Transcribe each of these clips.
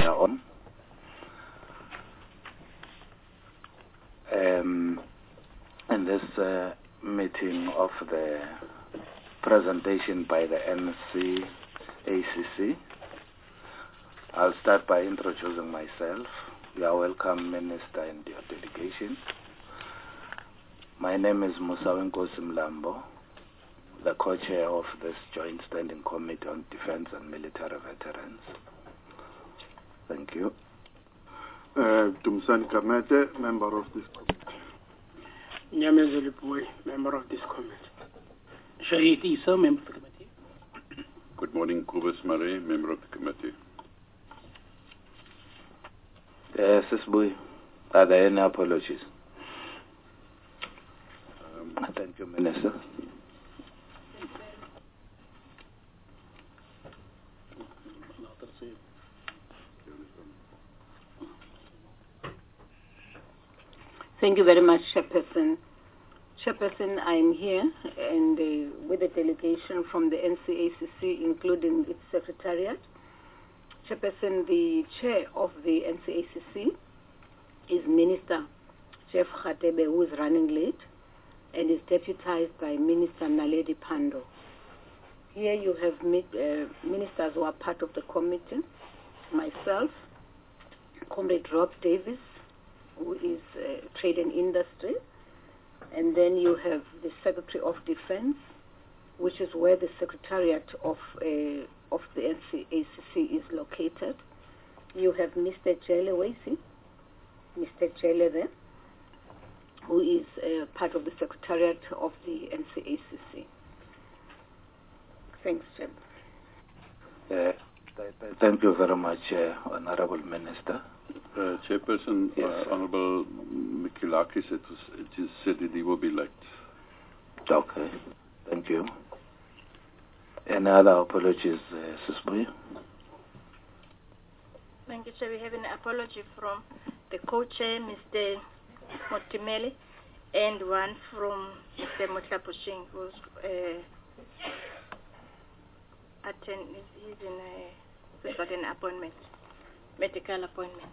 on. In this meeting of the presentation by the NCACC, I'll start by introducing myself. You are welcome, Minister, and your delegation. My name is Musawenkosi Mlambo, the co-chair of this Joint Standing Committee on Defense and Military Veterans. Thank you. Dumsani Kamete, member of this committee. Nyamezeli Boy, member of this committee. Shahid Isa, member of the committee. Good morning, Kobus Murray, member of the committee. Sisbui, are there any apologies? Thank you, Minister. Thank you very much, Chairperson. Chairperson, I am here and with a delegation from the NCACC, including its secretariat. Chairperson, the chair of the NCACC is Minister Jeff Radebe, who is running late, and is deputized by Minister Naledi Pandor. Here you have ministers who are part of the committee, myself, Comrade Rob Davis, who is Trade and Industry, and then you have the Secretary of Defense, which is where the Secretariat of the NCACC is located. You have Mr. Jele Wesi, Mr. Jele there, who is part of the Secretariat of the NCACC. Thanks, Jim. Thank you very much, Honorable Minister. Chairperson, Yes, Honorable Mikilakis, it is said that he will be late. Okay, thank you. Any other apologies, Sisbui? Thank you, Chair. We have an apology from the co-chair, Mr. Motimele, and one from Mr. Motlapushing, who's he's got an appointment, medical appointment.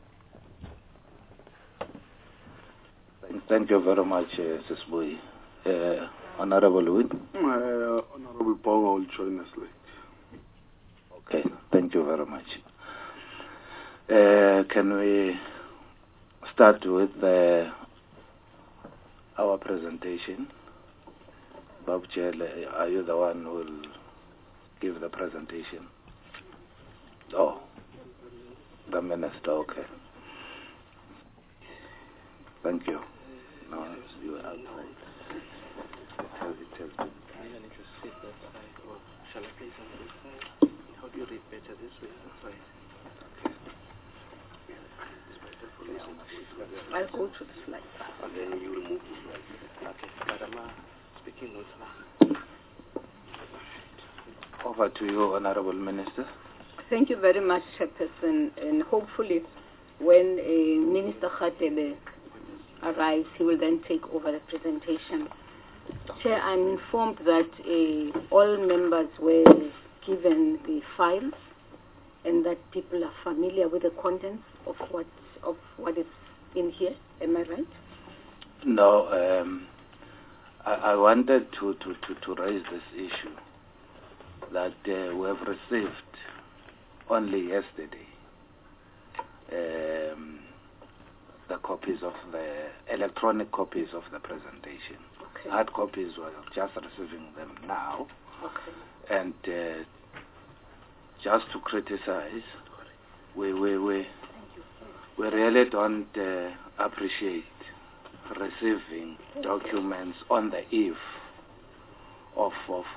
Thank you very much, Sisbui. Honorable Wood? Honorable Bongo will join us late. Okay, thank you very much. Can we start with our presentation? Bob Chele, are you the one who will give the presentation? Oh, the Minister, okay. Thank you. No, you are outside. Tell me. Shall I place on this side? How do you read better this way? That's right. I'll go to the slide. And then you remove the slide. Okay. Madam, speaking notes now. Over to you, Honorable Minister. Thank you very much, Chairperson, and hopefully when Minister Radebe arrives, he will then take over the presentation. Chair, I'm informed that all members were given the files and that people are familiar with the contents of what is in here. Am I right? No, I wanted to raise this issue that we have received only yesterday the copies of the electronic copies of the presentation. Okay. Hard copies were just receiving them now. Okay. And just to criticize, we really don't appreciate receiving documents on the eve of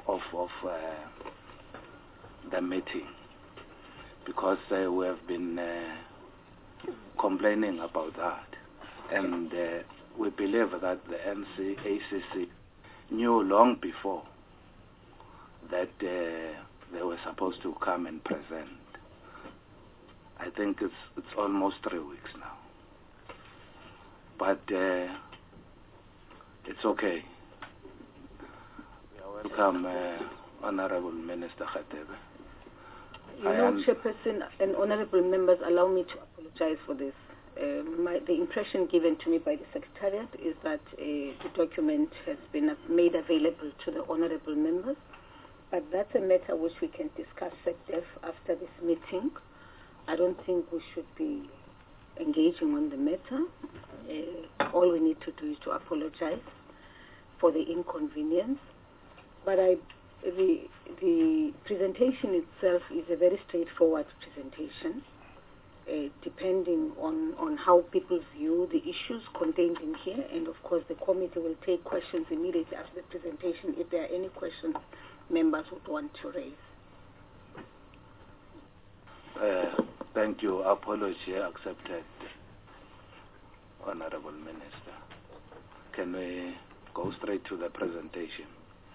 the meeting, because we have been complaining about that, and we believe that the NCACC knew long before that they were supposed to come and present. I think it's almost 3 weeks now, but it's okay. We are welcome, Honorable Minister Radebe. Chairperson and honorable members, allow me to apologize for this. The impression given to me by the Secretariat is that the document has been made available to the honorable members, but that's a matter which we can discuss at depth after this meeting. I don't think we should be engaging on the matter. All we need to do is to apologize for the inconvenience. But the presentation itself is a very straightforward presentation, depending on how people view the issues contained in here. And of course, the committee will take questions immediately after the presentation if there are any questions members would want to raise. Thank you. Apology accepted, Honorable Minister. Can we go straight to the presentation?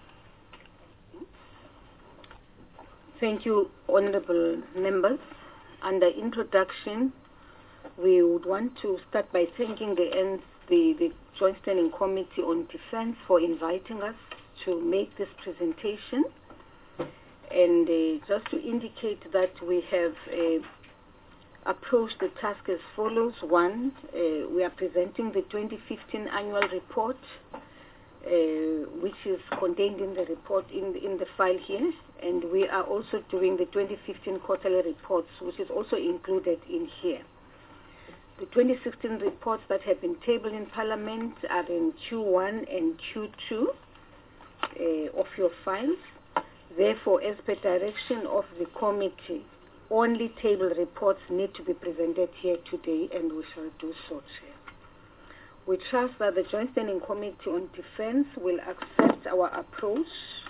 Thank you, honorable members. Under introduction, we would want to start by thanking the Joint Standing Committee on Defense for inviting us to make this presentation. And just to indicate that we have approached the task as follows. One, we are presenting the 2015 annual report, which is contained in the report in the file here, and we are also doing the 2015 quarterly reports, which is also included in here. The 2016 reports that have been tabled in Parliament are in Q1 and Q2 of your files. Therefore, as per direction of the committee, only table reports need to be presented here today, and we shall do so, Chair. We trust that the Joint Standing Committee on Defense will accept our approach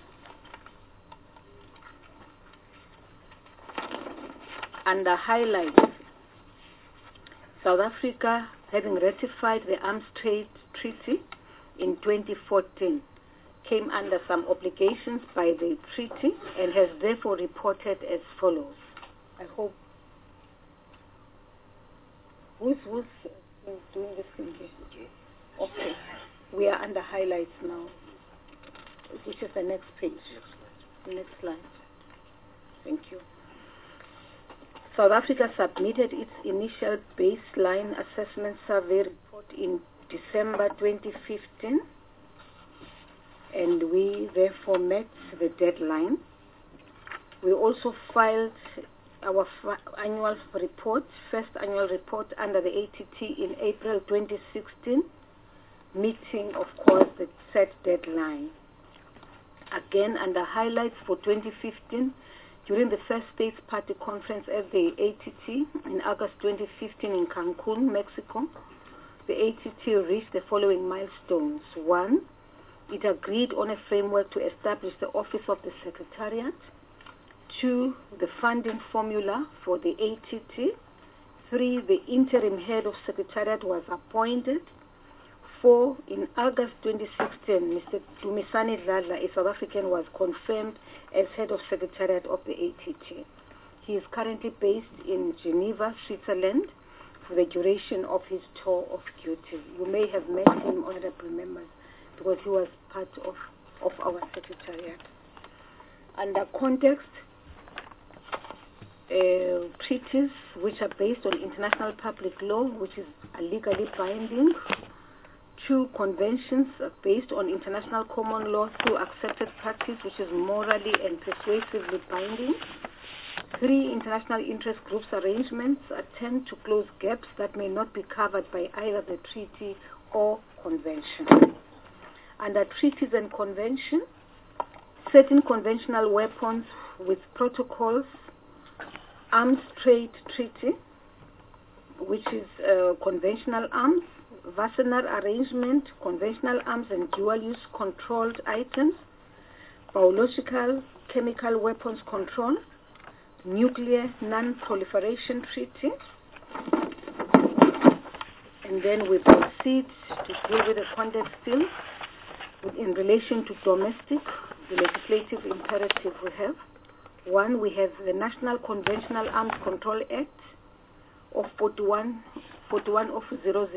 under highlights. South Africa, having ratified the Arms Trade Treaty in 2014, came under some obligations by the treaty and has therefore reported as follows. I hope. Who's doing this thing here? Okay. We are under highlights now, which is the next page. Next slide. Thank you. South Africa submitted its initial baseline assessment survey report in December 2015, and we therefore met the deadline. We also filed our annual report, first annual report under the ATT in April 2016, meeting, of course, the set deadline. Again, under highlights for 2015, during the first States Party Conference at the ATT in August 2015 in Cancun, Mexico, the ATT reached the following milestones. One, it agreed on a framework to establish the Office of the Secretariat. Two, the funding formula for the ATT. Three, the interim head of Secretariat was appointed. Four, in August 2016, Mr. Dumisani Dladla, a South African, was confirmed as head of Secretariat of the ATT. He is currently based in Geneva, Switzerland, for the duration of his tour of duty. You may have met him, honorable members, because he was part of our Secretariat. Under context, treaties which are based on international public law, which is legally binding. Two, conventions based on international common law through accepted practice, which is morally and persuasively binding. Three, international interest groups arrangements attempt to close gaps that may not be covered by either the treaty or convention. Under treaties and convention, certain conventional weapons with protocols, Arms Trade Treaty, which is conventional arms, Wassenaar Arrangement, conventional arms and dual-use controlled items, biological, chemical weapons control, nuclear non-proliferation treaty, and then we proceed to deal with the context still in relation to domestic, the legislative imperative we have. One, we have the National Conventional Arms Control Act of 41 of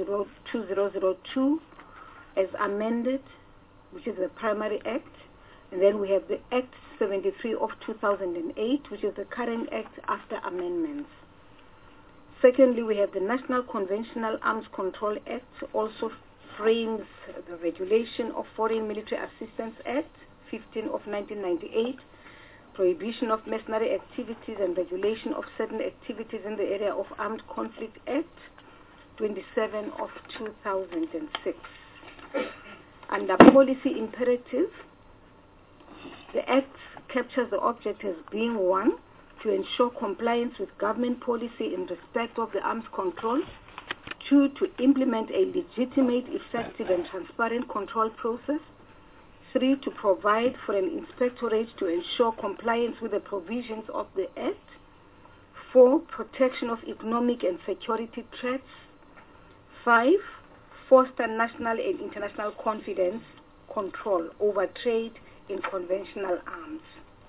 2002 as amended, which is the primary act, And then we have the Act 73 of 2008, which is the current Act after amendments. Secondly, we have the National Conventional Arms Control Act, also frames the regulation of Foreign Military Assistance Act 15 of 1998, Prohibition of Mercenary Activities and Regulation of Certain Activities in the Area of Armed Conflict Act 27 of 2006. Under policy imperative, the Act captures the objectives being 1, to ensure compliance with government policy in respect of the arms control, 2, to implement a legitimate, effective and transparent control process, 3, to provide for an inspectorate to ensure compliance with the provisions of the Act, 4, protection of economic and security threats, 5, foster national and international confidence control over trade in conventional arms.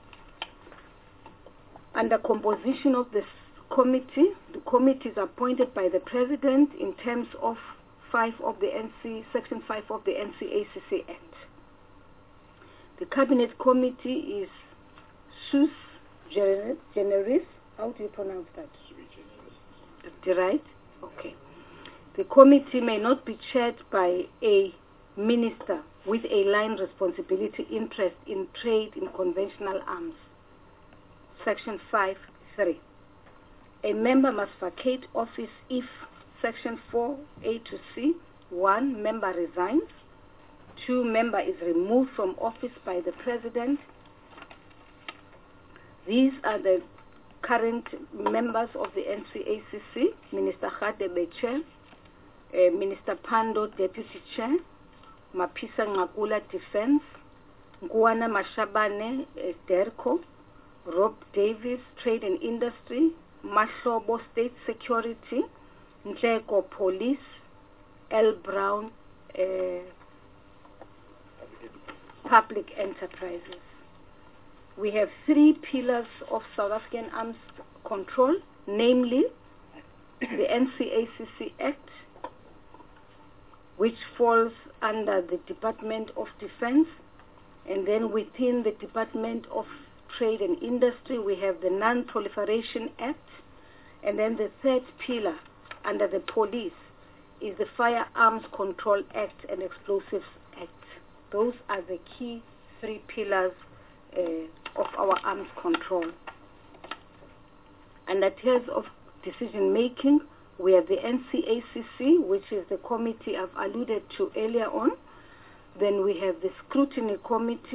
Under composition of this committee, the committee is appointed by the President in terms of Section 5 of the NCACC Act. The Cabinet Committee is sui generis. How do you pronounce that? Right? Okay. The committee may not be chaired by a minister with a line responsibility interest in trade in conventional arms. Section 5(3). A member must vacate office if Section 4(a) to C, 1, member resigns, 2, member is removed from office by the President. These are the current members of the NCACC: Minister Khadebe Chair, Minister Pando Deputy Chair, Mapisa Ngakula Defense, Nguana Mashabane DERCO, Rob Davis Trade and Industry, Mahlobo State Security, Nhleko Police, L. Brown Public Enterprises. We have 3 pillars of South African arms control, namely the NCACC Act, which falls under the Department of Defense, and then within the Department of Trade and Industry we have the Non-Proliferation Act, and then the third pillar under the police is the Firearms Control Act and Explosives Act. Those are the key 3 pillars of our arms control. Under tiers of decision making, we have the NCACC, which is the committee I've alluded to earlier on. Then we have the Scrutiny Committee.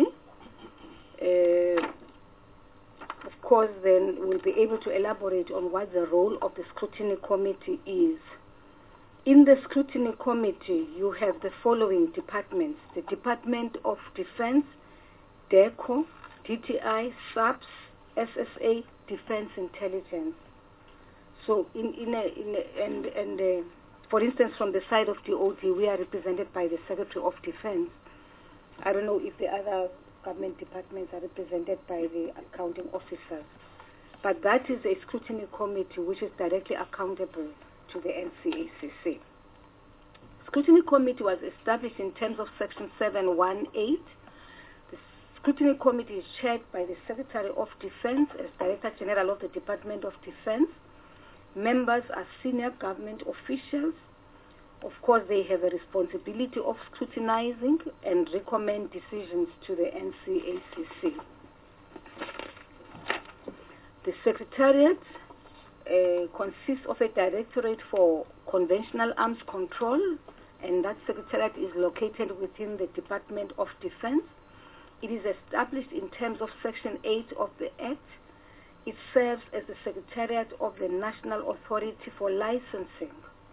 Of course, then we'll be able to elaborate on what the role of the Scrutiny Committee is. In the Scrutiny Committee, you have the following departments: the Department of Defense, DERCO, DTI, SAPS, SSA, Defense Intelligence. So, for instance, from the side of DOD, we are represented by the Secretary of Defense. I don't know if the other government departments are represented by the accounting officers. But that is a scrutiny committee which is directly accountable to the NCACC. Scrutiny committee was established in terms of Section 718. The scrutiny committee is chaired by the Secretary of Defense as Director General of the Department of Defense. Members are senior government officials. Of course, they have a responsibility of scrutinizing and recommend decisions to the NCACC. The Secretariat consists of a Directorate for Conventional Arms Control, and that Secretariat is located within the Department of Defense. It is established in terms of Section 8 of the Act. It serves as the Secretariat of the National Authority for Licensing.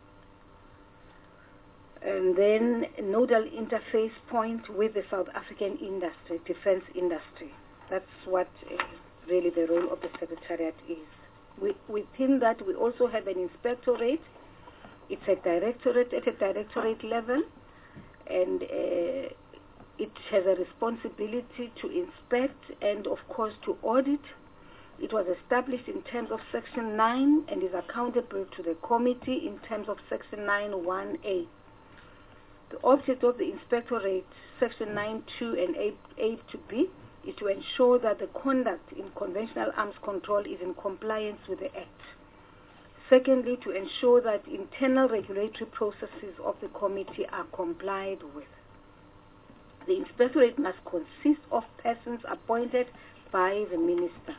And then nodal interface point with the South African industry, defense industry. That's what really the role of the Secretariat is. Within that, we also have an inspectorate. It's a directorate at a directorate level, and it has a responsibility to inspect and, of course, to audit. It was established in terms of Section 9 and is accountable to the committee in terms of Section 9(1)(a). The object of the inspectorate, Section 9(2) and 8(b), is to ensure that the conduct in conventional arms control is in compliance with the Act. Secondly, to ensure that internal regulatory processes of the committee are complied with. The inspectorate must consist of persons appointed by the minister.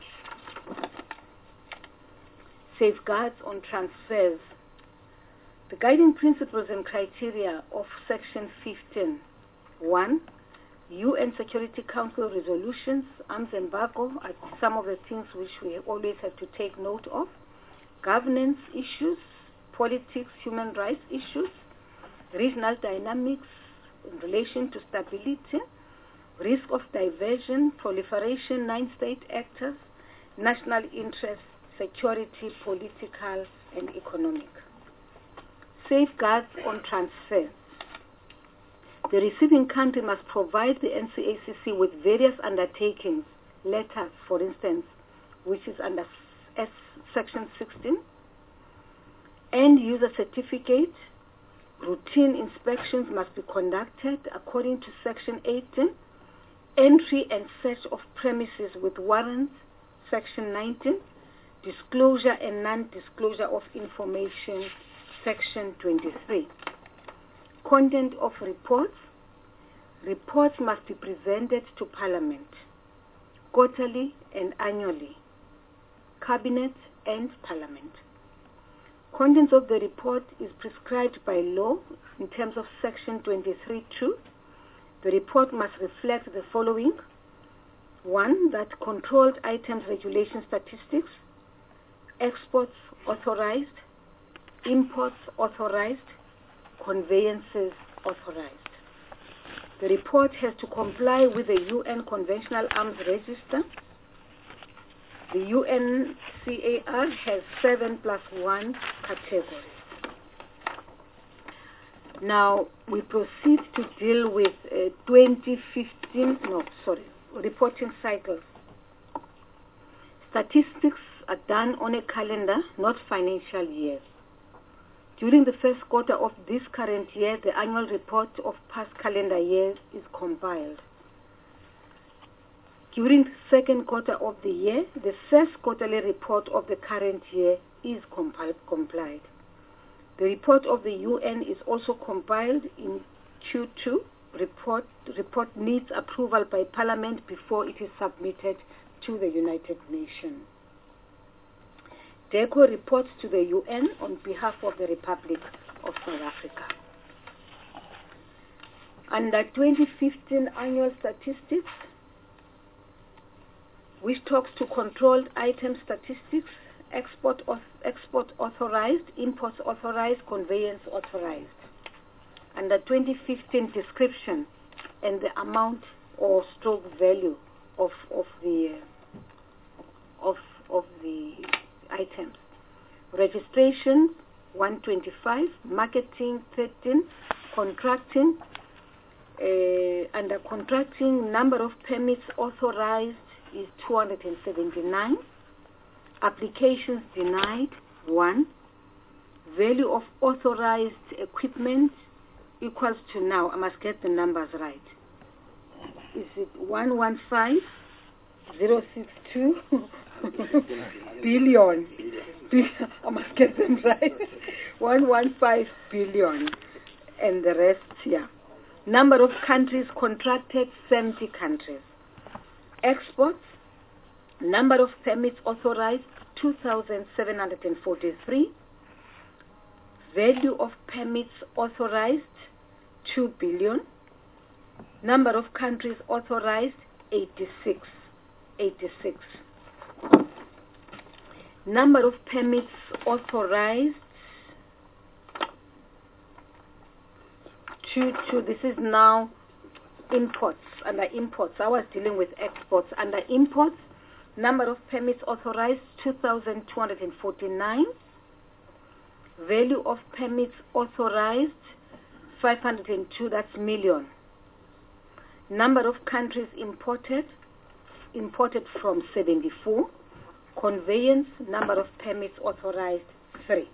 Safeguards on transfers. The guiding principles and criteria of Section 15. 1. UN Security Council resolutions, arms embargo are some of the things which we always have to take note of. Governance issues, politics, human rights issues, regional dynamics in relation to stability, risk of diversion, proliferation, 9-state actors, national interest, security, political, and economic. Safeguards on transfer. The receiving country must provide the NCACC with various undertakings, letters, for instance, which is under Section 16, end user certificate. Routine inspections must be conducted according to Section 18. Entry and search of premises with warrants, Section 19. Disclosure and non-disclosure of information, Section 23. Content of reports. Reports must be presented to Parliament, quarterly and annually, Cabinet and Parliament. Contents of the report is prescribed by law in terms of Section 23(2). The report must reflect the following. 1. That controlled items regulation statistics, exports authorized, imports authorized, conveyances authorized. The report has to comply with the UN Conventional Arms Register. The UNCAR has 7+1 categories. Now we proceed to deal with reporting cycles. Statistics are done on a calendar, not financial years. During the first quarter of this current year, the annual report of past calendar years is compiled. During the second quarter of the year, the first quarterly report of the current year is compiled. The report of the UN is also compiled in Q2. Report needs approval by Parliament before it is submitted to the United Nations. DECO reports to the UN on behalf of the Republic of South Africa. Under 2015 annual statistics, which talks to controlled item statistics, export authorized, imports authorized, conveyance authorized. Under 2015 description and the amount or stroke value of the items. Registration 125, marketing 13, contracting. Under contracting, number of permits authorized is 279. Applications denied 1. Value of authorized equipment equals to, now I must get the numbers right. Is it 115,062 billion? I must get them right. 115 billion, and the rest here. Number of countries contracted, 70 countries. Exports, number of permits authorized, 2,743. Value of permits authorized, 2 billion. Number of countries authorized, 86. Number of permits authorized, this is now imports. Under imports, I was dealing with exports. Under imports, number of permits authorized, 2,249. Value of permits authorized, 502, that's million. Number of countries imported from 74. Conveyance, number of permits authorized, 3.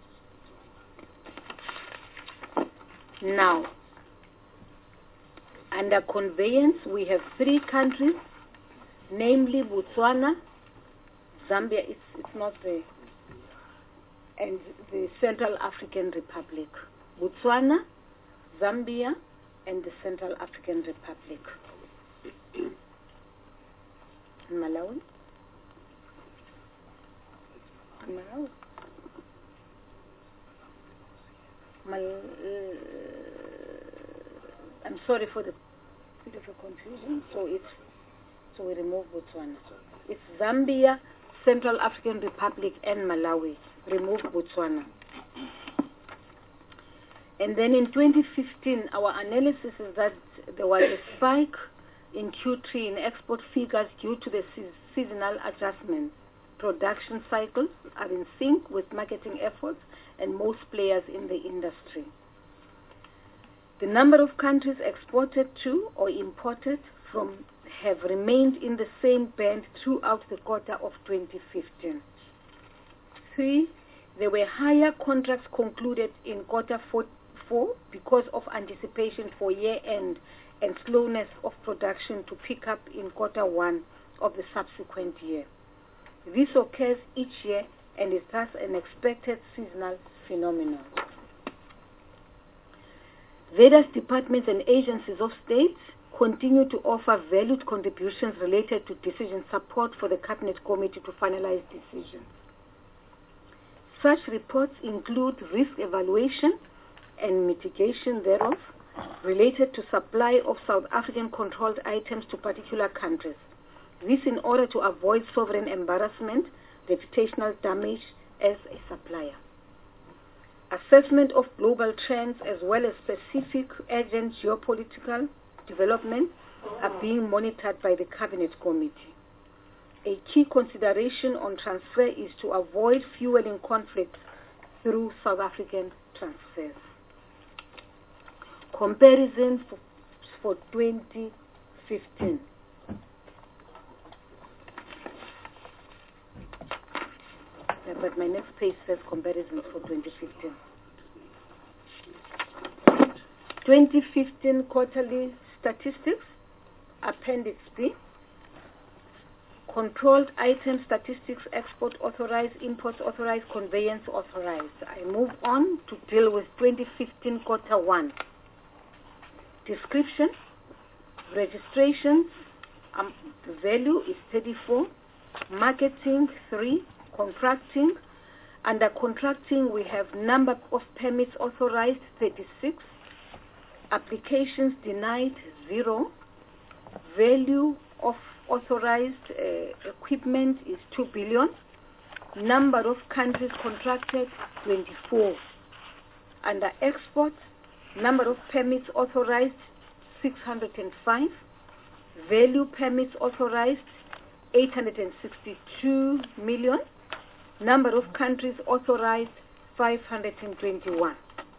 Now, Under conveyance, we have 3 countries, namely Botswana, Zambia, it's not there, and the Central African Republic. Botswana, Zambia, and the Central African Republic. Malawi? Malawi? I'm sorry for the bit of a confusion. So we remove Botswana. It's Zambia, Central African Republic, and Malawi. Remove Botswana. And then in 2015, our analysis is that there was a spike in Q3 in export figures due to the seasonal adjustments. Production cycles are in sync with marketing efforts and most players in the industry. The number of countries exported to or imported from have remained in the same band throughout the quarter of 2015. 3. There were higher contracts concluded in quarter 4 because of anticipation for year-end and slowness of production to pick up in quarter 1 of the subsequent year. This occurs each year and is thus an expected seasonal phenomenon. Various departments and agencies of state continue to offer valued contributions related to decision support for the Cabinet Committee to finalize decisions. Such reports include risk evaluation and mitigation thereof related to supply of South African controlled items to particular countries. This in order to avoid sovereign embarrassment, reputational damage as a supplier. Assessment of global trends as well as specific urgent geopolitical developments are being monitored by the Cabinet Committee. A key consideration on transfer is to avoid fueling conflicts through South African transfers. Comparison for 2015. But my next page says comparisons for 2015. 2015 quarterly statistics, Appendix B. Controlled item statistics, export authorized, imports authorized, conveyance authorized. I move on to deal with 2015 quarter 1. Description, registrations, the value is 34, marketing 3, contracting. Under contracting, we have number of permits authorized 36, applications denied 0, value of authorized equipment is 2 billion, number of countries contracted 24. Under exports, number of permits authorized 605, value permits authorized 862 million, number of countries authorized 521.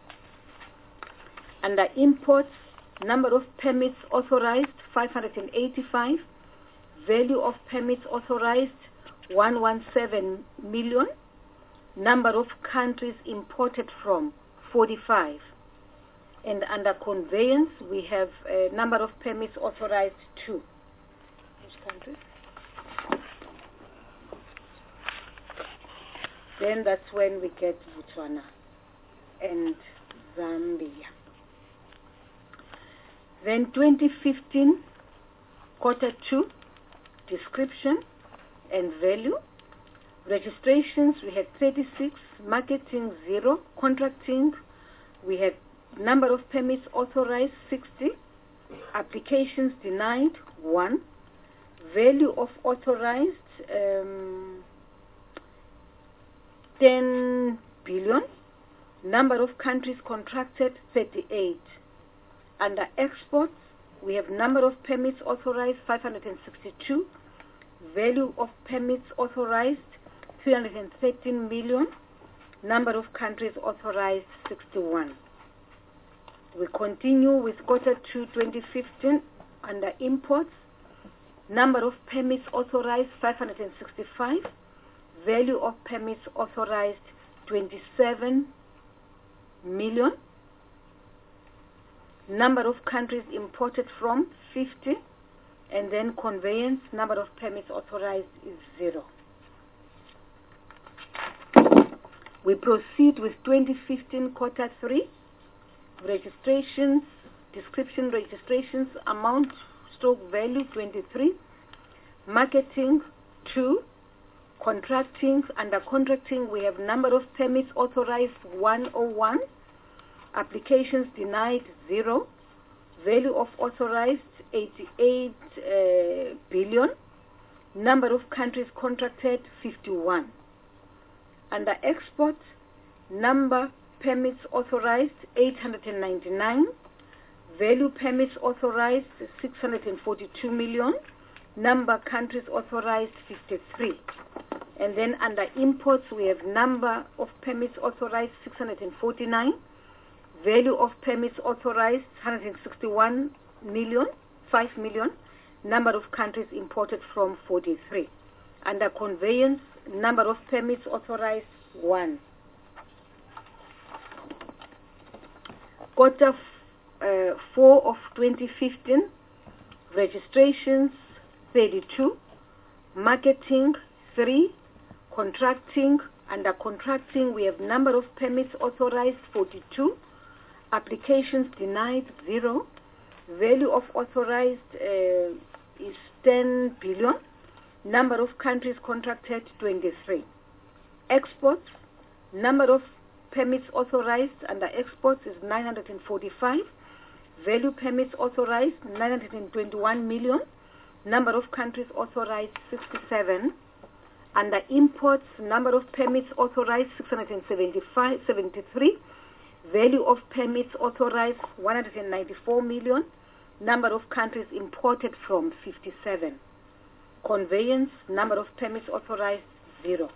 Under imports, number of permits authorized 585, value of permits authorized 117 million, number of countries imported from 45. And under conveyance, we have a number of permits authorized 2. Which countries? Then that's when we get Botswana and Zambia. Then 2015, quarter 2, description and value. Registrations, we had 36, marketing 0, contracting, we had number of permits authorized 60, applications denied 1, value of authorized 10 billion, number of countries contracted 38. Under exports, we have number of permits authorized 562, value of permits authorized 313 million, number of countries authorized 61. We continue with quarter 2 2015. Under imports, number of permits authorized 565, value of permits authorized 27 million, number of countries imported from, 50. And then conveyance, number of permits authorized is 0. We proceed with 2015 quarter 3. Registrations, description registrations, amount stroke value 23. Marketing 2. Contracting, under contracting we have number of permits authorized 101. Applications denied 0. Value of authorized 88 billion. Number of countries contracted 51. Under export, number permits authorized 899. Value permits authorized 642 million. Number countries authorized 53. And then under imports we have number of permits authorized 649. Value of permits authorized 161 million, 5 million. Number of countries imported from 43. Under conveyance, number of permits authorized 1. Quarter 4 of 2015, registrations 32, marketing 3, contracting. Under contracting we have number of permits authorized 42, applications denied 0, value of authorized is 10 billion, number of countries contracted 23. Exports, number of permits authorized under exports is 945, value permits authorized 921 million, number of countries authorized 67. Under imports, number of permits authorized 673, value of permits authorized 194 million, number of countries imported from 57. Conveyance, number of permits authorized 0.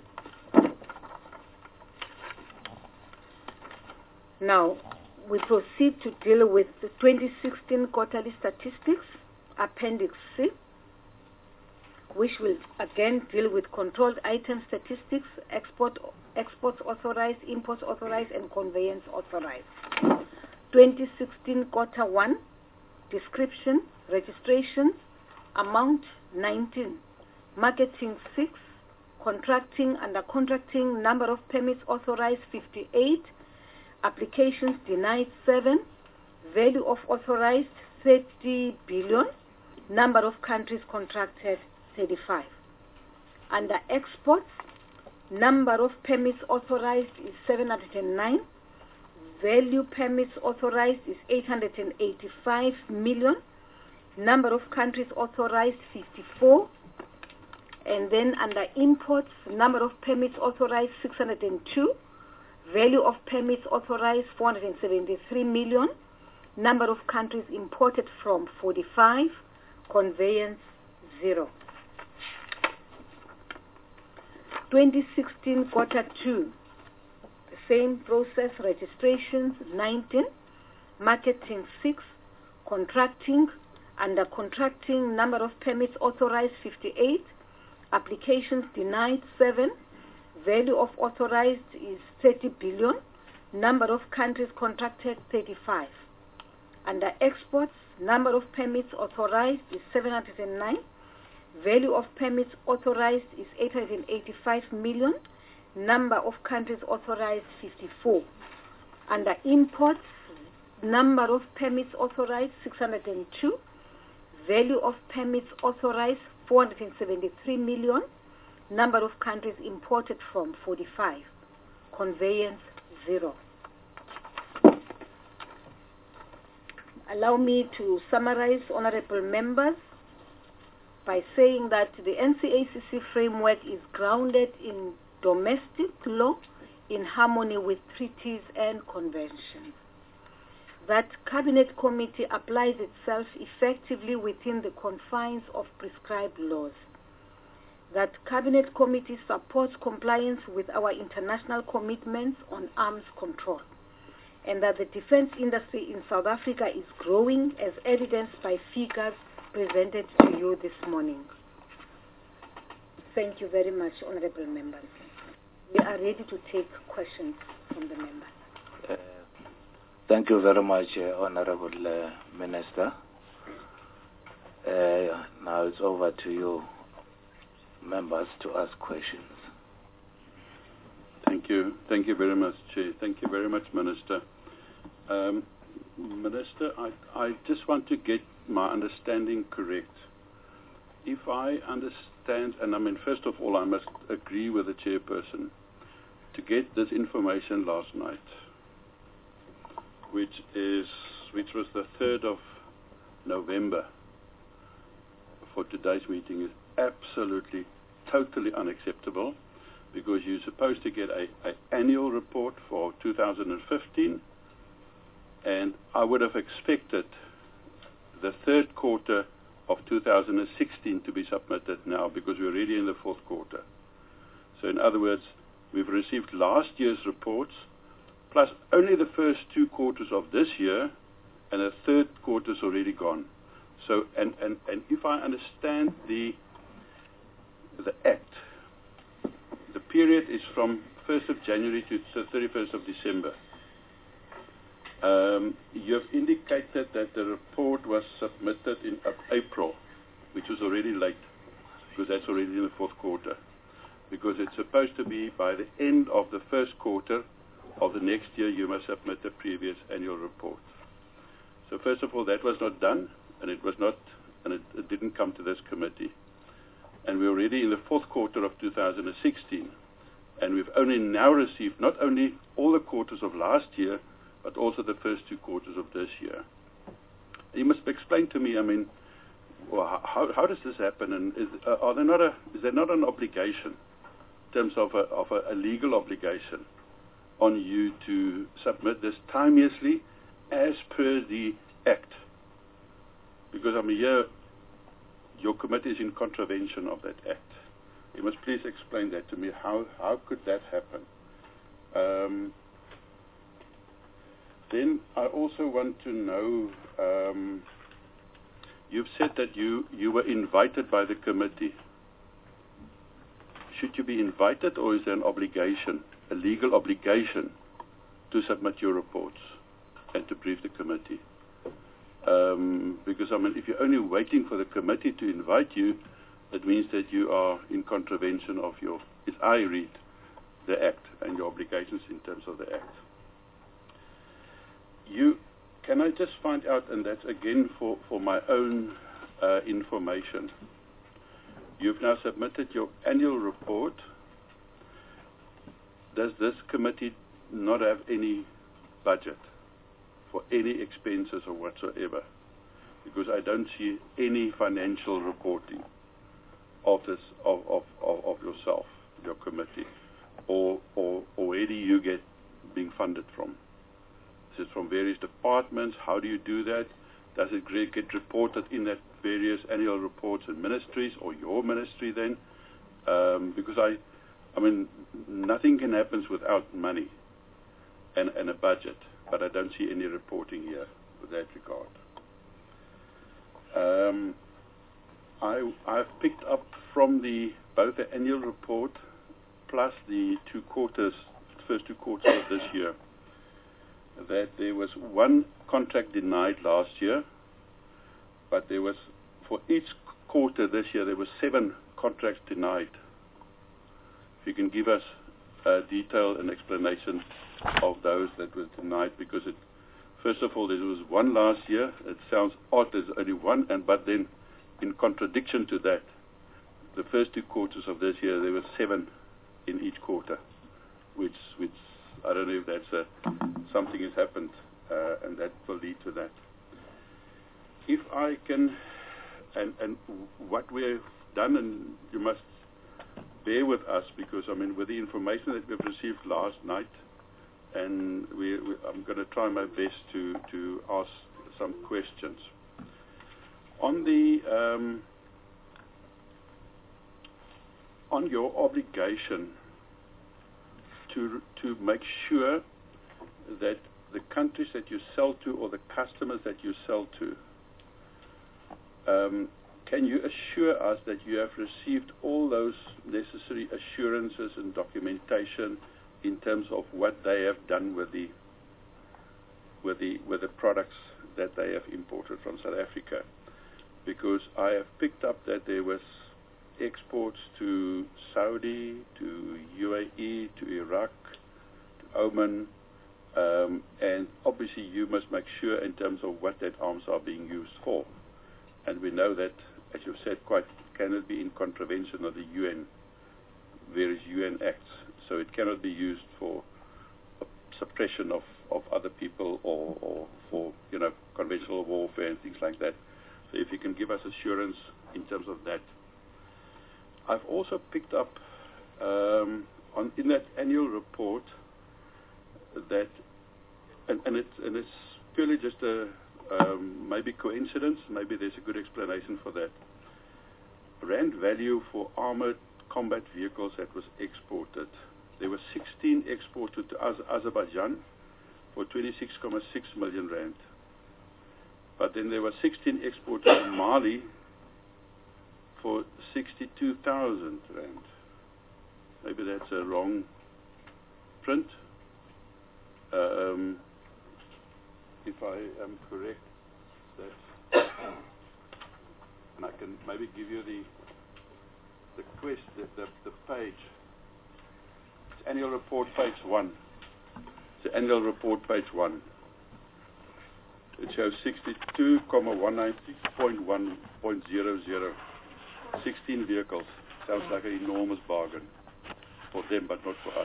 Now, we proceed to deal with the 2016 quarterly statistics, Appendix C, which will again deal with controlled item statistics, exports authorized, imports authorized, and conveyance authorized. 2016 quarter 1, description, registrations, amount 19, marketing 6, contracting, under contracting, number of permits authorized 58, applications denied 7, value of authorized 30 billion, number of countries contracted 35. Under exports, number of permits authorized is 709, value permits authorized is 885 million, number of countries authorized 54. And then under imports, number of permits authorized 602, value of permits authorized 473 million, number of countries imported from 45, conveyance 0. 2016 quarter 2, the same process, registrations 19, marketing 6, contracting, under contracting, number of permits authorized 58, applications denied 7, value of authorized is 30 billion, number of countries contracted 35. Under exports, number of permits authorized is 709, value of permits authorized is 885 million, number of countries authorized 54. Under imports, number of permits authorized 602, value of permits authorized 473 million, number of countries imported from 45, conveyance 0. Allow me to summarize, honorable members, by saying that the NCACC framework is grounded in domestic law in harmony with treaties and conventions. That Cabinet Committee applies itself effectively within the confines of prescribed laws. That Cabinet Committee supports compliance with our international commitments on arms control, and that the defense industry in South Africa is growing as evidenced by figures presented to you this morning. Thank you very much, honorable members. We are ready to take questions from the members. Thank you very much, Honorable Minister. Now it's over to you, members, to ask questions. Thank you. Thank you very much, Chair. Thank you very much, Minister. Minister, I just want to get my understanding correct. If I understand, and I mean, first of all, I must agree with the chairperson to get this information last night, which was the 3rd of November for today's meeting, is absolutely, totally unacceptable, because you're supposed to get an annual report for 2015, and I would have expected the third quarter of 2016 to be submitted now, because we're already in the fourth quarter. So in other words, we've received last year's reports, plus only the first 2 quarters of this year, and the third quarter's already gone. So, and if I understand the Act, the period is from 1st of January to 31st of December. You have indicated that the report was submitted in April, which was already late, because that's already in the fourth quarter. Because it's supposed to be by the end of the first quarter of the next year, you must submit the previous annual report. So first of all, that was not done, and it didn't come to this committee. And we're already in the fourth quarter of 2016, and we've only now received not only all the quarters of last year, but also the first 2 quarters of this year. You must explain to me, I mean, well, how does this happen, and is there not an obligation in terms of a legal obligation on you to submit this timeously as per the Act? Because I mean, here your committee is in contravention of that Act. You must please explain that to me. How could that happen? Then I also want to know, you've said that you were invited by the committee. Should you be invited, or is there an obligation, a legal obligation, to submit your reports and to brief the committee? Because I mean, if you're only waiting for the committee to invite you, it means that you are in contravention of your, as I read the Act and your obligations in terms of the Act. Can I just find out, and that's again for my own information, you've now submitted your annual report. Does this committee not have any budget for any expenses or whatsoever? Because I don't see any financial reporting of this, of yourself, your committee, or where do you get being funded from? Is it from various departments? How do you do that? Does it get reported in that various annual reports and ministries, or your ministry then? Because I mean, nothing can happen without money and a budget, but I don't see any reporting here with that regard. I've picked up from both the annual report plus the first 2 quarters of this year, that there was 1 contract denied last year, but there was, for each quarter this year, there were 7 contracts denied. If you can give us a detail and explanation of those that were denied, because first of all, there was 1 last year. It sounds odd, there's only 1, but then in contradiction to that, the first 2 quarters of this year, there were 7 in each quarter, which I don't know if that's something has happened, and that will lead to that. If I can, and what we have done, and you must bear with us, because I mean, with the information that we've received last night, and I'm going to try my best to ask some questions. On your obligation to make sure that the countries that you sell to, or the customers that you sell to, can you assure us that you have received all those necessary assurances and documentation in terms of what they have done with the with the products that they have imported from South Africa, because I have picked up that there was exports to Saudi, to UAE, to Iraq, to Oman, and obviously you must make sure in terms of what that arms are being used for. And we know that, as you've said, cannot be in contravention of the various UN acts. So it cannot be used for suppression of other people or for conventional warfare and things like that. So if you can give us assurance in terms of that. I've also picked up in that annual report that, and it's purely just a maybe coincidence, maybe there's a good explanation for that. Rand value for armored combat vehicles that was exported. There were 16 exported to Azerbaijan for 26.6 million rand. But then there were 16 exported to Mali for 62,000 rand. Maybe that's a wrong print. If I am correct, that's and I can maybe give you the page. It's annual report page 1. It's the annual report page 1. It shows 62,196.1.00. 16 vehicles. Sounds like an enormous bargain for them, but not for us.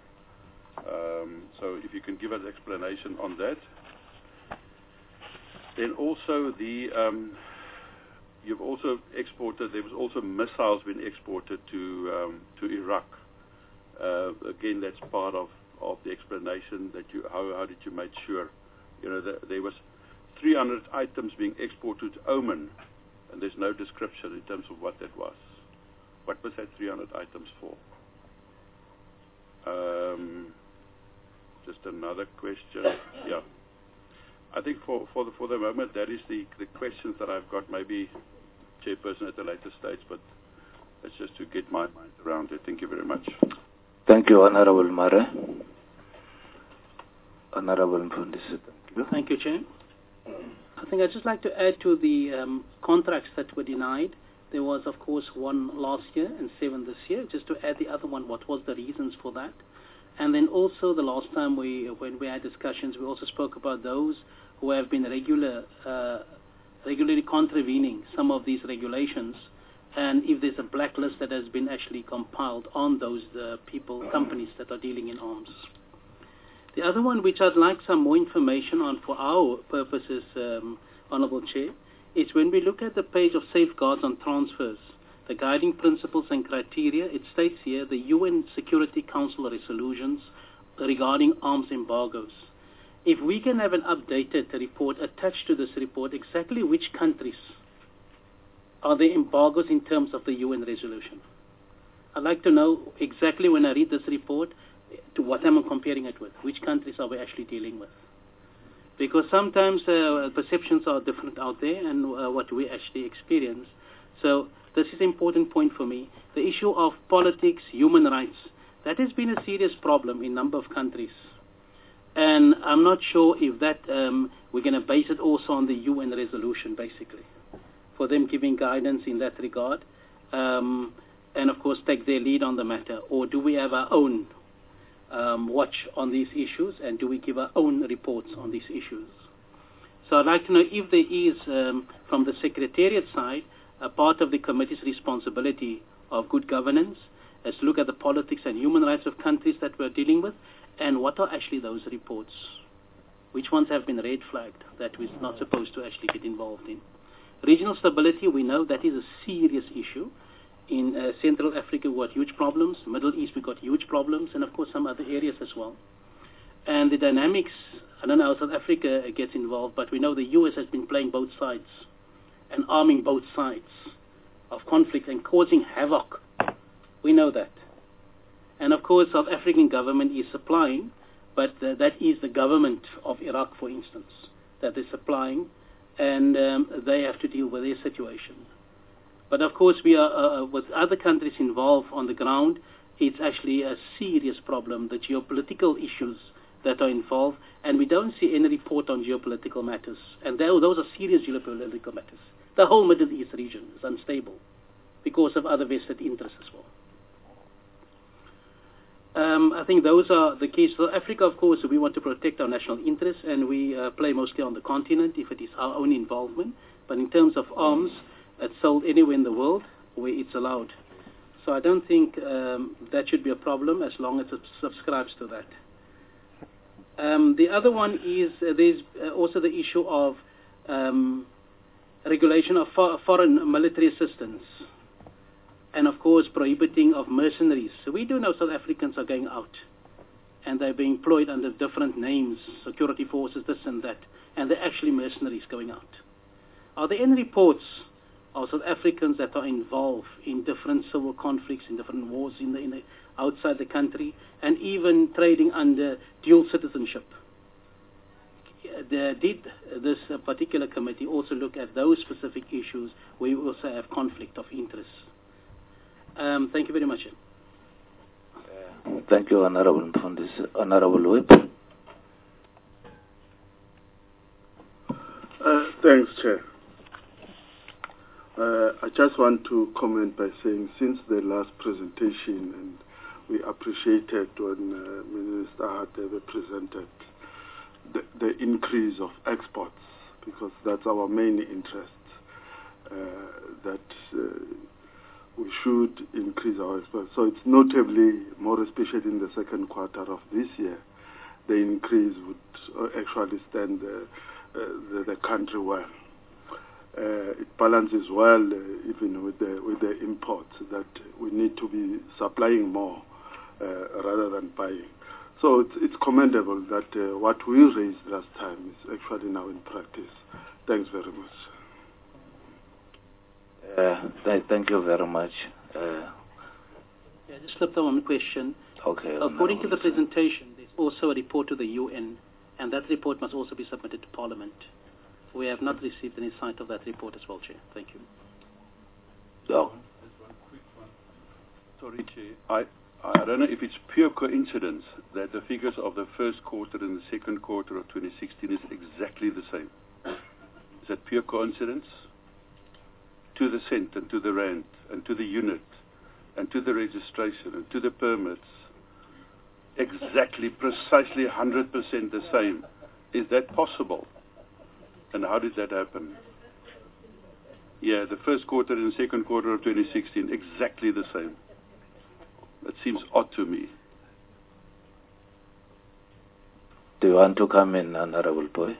So if you can give us explanation on that. Then also you've also exported. There was also missiles being exported to Iraq. Again, that's part of the explanation that how did you make sure? There was 300 items being exported to Oman, and there's no description in terms of what that was. What was that 300 items for? Just another question. Yeah. I think for the moment, that is the questions that I've got. Maybe Chairperson at a later stage, but that's just to get my mind around it. Thank you very much. Thank you, Honorable Mare. Honorable Mfundisi, thank you. Thank you, Chair. I think I'd just like to add to the contracts that were denied. There was, of course, one last year and 7 this year. Just to add the other one, what was the reasons for that? And then also the last time when we had discussions, we also spoke about those who have been regularly contravening some of these regulations, and if there's a blacklist that has been actually compiled on those companies that are dealing in arms. The other one, which I'd like some more information on for our purposes, Honourable Chair, is when we look at the page of safeguards on transfers, the guiding principles and criteria, it states here the UN Security Council resolutions regarding arms embargoes. If we can have an updated report attached to this report, exactly which countries are the embargoes in terms of the UN resolution? I'd like to know exactly when I read this report to what am I comparing it with? Which countries are we actually dealing with? Because sometimes perceptions are different out there and what we actually experience. So this is an important point for me. The issue of politics, human rights, that has been a serious problem in a number of countries. And I'm not sure if that we're going to base it also on the UN resolution, basically, for them giving guidance in that regard, and of course take their lead on the matter. Or do we have our own watch on these issues, and do we give our own reports on these issues? So I'd like to know if there is, from the Secretariat side, a part of the committee's responsibility of good governance is to look at the politics and human rights of countries that we're dealing with, and what are actually those reports? Which ones have been red flagged that we're not supposed to actually get involved in? Regional stability, we know that is a serious issue. In Central Africa, we've got huge problems. Middle East, we've got huge problems, and of course some other areas as well. And the dynamics, I don't know how South Africa gets involved, but we know the US has been playing both sides and arming both sides of conflict and causing havoc. We know that. And of course, South African government is supplying, but that is the government of Iraq, for instance, that is supplying, and they have to deal with their situation. But of course, we are with other countries involved on the ground. It's actually a serious problem. The geopolitical issues that are involved, and we don't see any report on geopolitical matters. And those are serious geopolitical matters. The whole Middle East region is unstable because of other vested interests as well. I think those are the keys. For Africa, of course, we want to protect our national interests, and we play mostly on the continent if it is our own involvement. But in terms of arms, it's sold anywhere in the world where it's allowed. So I don't think that should be a problem as long as it subscribes to that. The other one is there's also the issue of regulation of foreign military assistance, and of course prohibiting of mercenaries. So we do know South Africans are going out, and they're being employed under different names, security forces, this and that, and they're actually mercenaries going out. Are there any reports of South Africans that are involved in different civil conflicts, in different wars outside the country, and even trading under dual citizenship? Did this particular committee also look at those specific issues where you also have conflict of interest? Thank you very much. Thank you, Honorable Mfundisi. Honorable Whip. Thanks, Chair. I just want to comment by saying since the last presentation, and we appreciated when Minister Hadebe presented the increase of exports, because that's our main interest, that we should increase our exports. So it's notably, more especially in the second quarter of this year, the increase would actually stand the country well. It balances well even with the imports, that we need to be supplying more rather than buying. So it's commendable that what we raised last time is actually now in practice. Thanks very much. Thank you very much. Just slip down one question. Okay. According to the presentation, there's also a report to the UN, and that report must also be submitted to Parliament. We have not received any sight of that report as well, Chair. Thank you. So. Sorry, Chair. I don't know if it's pure coincidence that the figures of the first quarter and the second quarter of 2016 is exactly the same. Is that pure coincidence? To the cent and to the rand and to the unit and to the registration and to the permits, exactly, precisely 100% the same. Is that possible? And how did that happen? Yeah, the first quarter and the second quarter of 2016, exactly the same. That seems odd to me. Do you want to come in, Honorable Boy?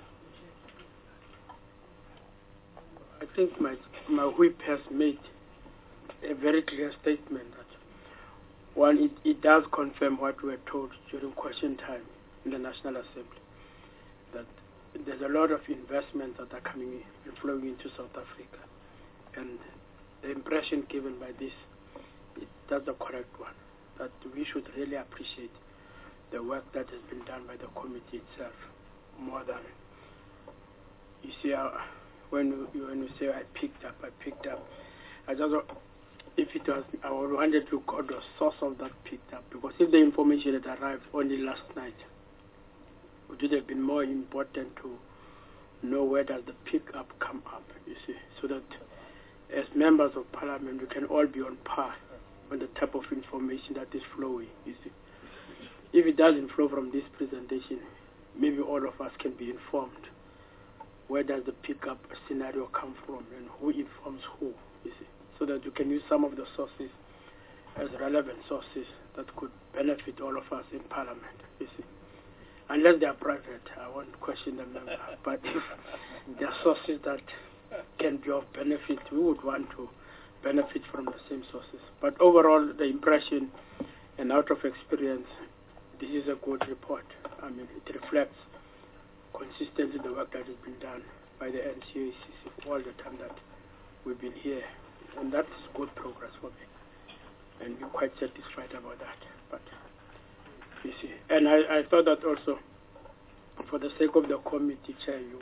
I think my whip has made a very clear statement that, one, it does confirm what we were told during question time in the National Assembly, that there's a lot of investments that are coming in and flowing into South Africa. And the impression given by this, that's the correct one, that we should really appreciate the work that has been done by the committee itself, more than, you see, when you say I picked up, I just, if it was, I wanted to go to the source of that picked up, because if the information had arrived only last night, it would have been more important to know where does the pick-up come up, you see, so that as members of Parliament, we can all be on par on the type of information that is flowing, you see. If it doesn't flow from this presentation, maybe all of us can be informed. Where does the pick-up scenario come from, and who informs who, you see, so that you can use some of the sources as relevant sources that could benefit all of us in Parliament, you see. Unless they are private, I won't question the member, but if there are sources that can be of benefit, we would want to benefit from the same sources. But overall, the impression, and out of experience, this is a good report. I mean, it reflects consistently the work that has been done by the NCACC all the time that we've been here. And that's good progress for me. And we're quite satisfied about that. But you see, and I thought that also, for the sake of the committee chair, you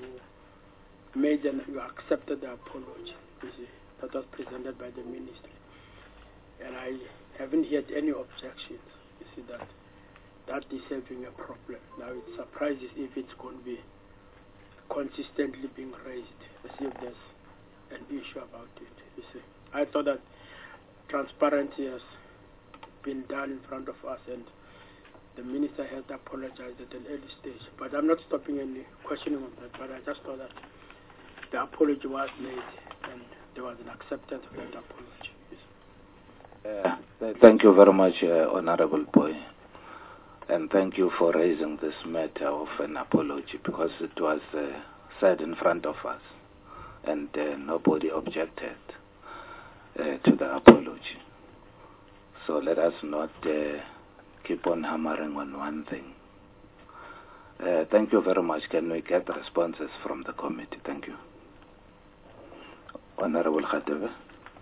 accepted the apology, you see, that was presented by the ministry. And I haven't heard any objections, you see, that that is having a problem. Now it surprises if it's going to be consistently being raised, as if there's an issue about it. You see, I thought that transparency has been done in front of us, and the minister had apologized at an early stage. But I'm not stopping any questioning of that, but I just thought that the apology was made and there was an acceptance of that apology. Thank you very much, Honorable Boy. And thank you for raising this matter of an apology, because it was said in front of us and nobody objected to the apology. So let us not keep on hammering on one thing. Thank you very much. Can we get responses from the committee? Thank you. Honorable Khatebe.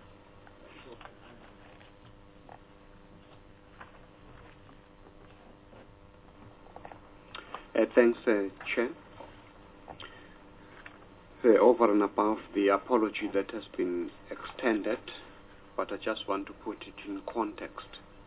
Thanks, Chair. Over and above the apology that has been extended, but I just want to put it in context,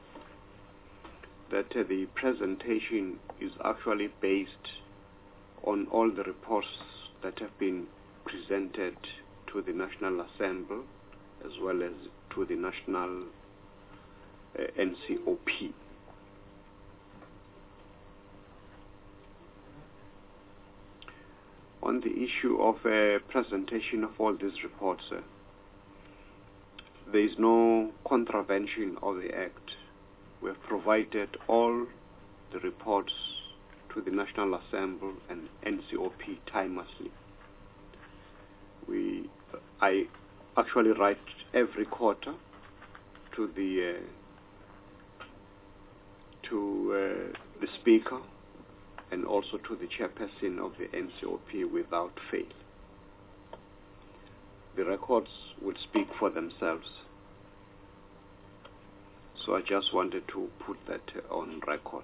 that the presentation is actually based on all the reports that have been presented to the National Assembly as well as to the National NCOP. On the issue of presentation of all these reports, there is no contravention of the Act. We have provided all the reports to the National Assembly and NCOP timelessly. I actually write every quarter to the Speaker and also to the chairperson of the NCOP without fail. The records will speak for themselves. So I just wanted to put that on record.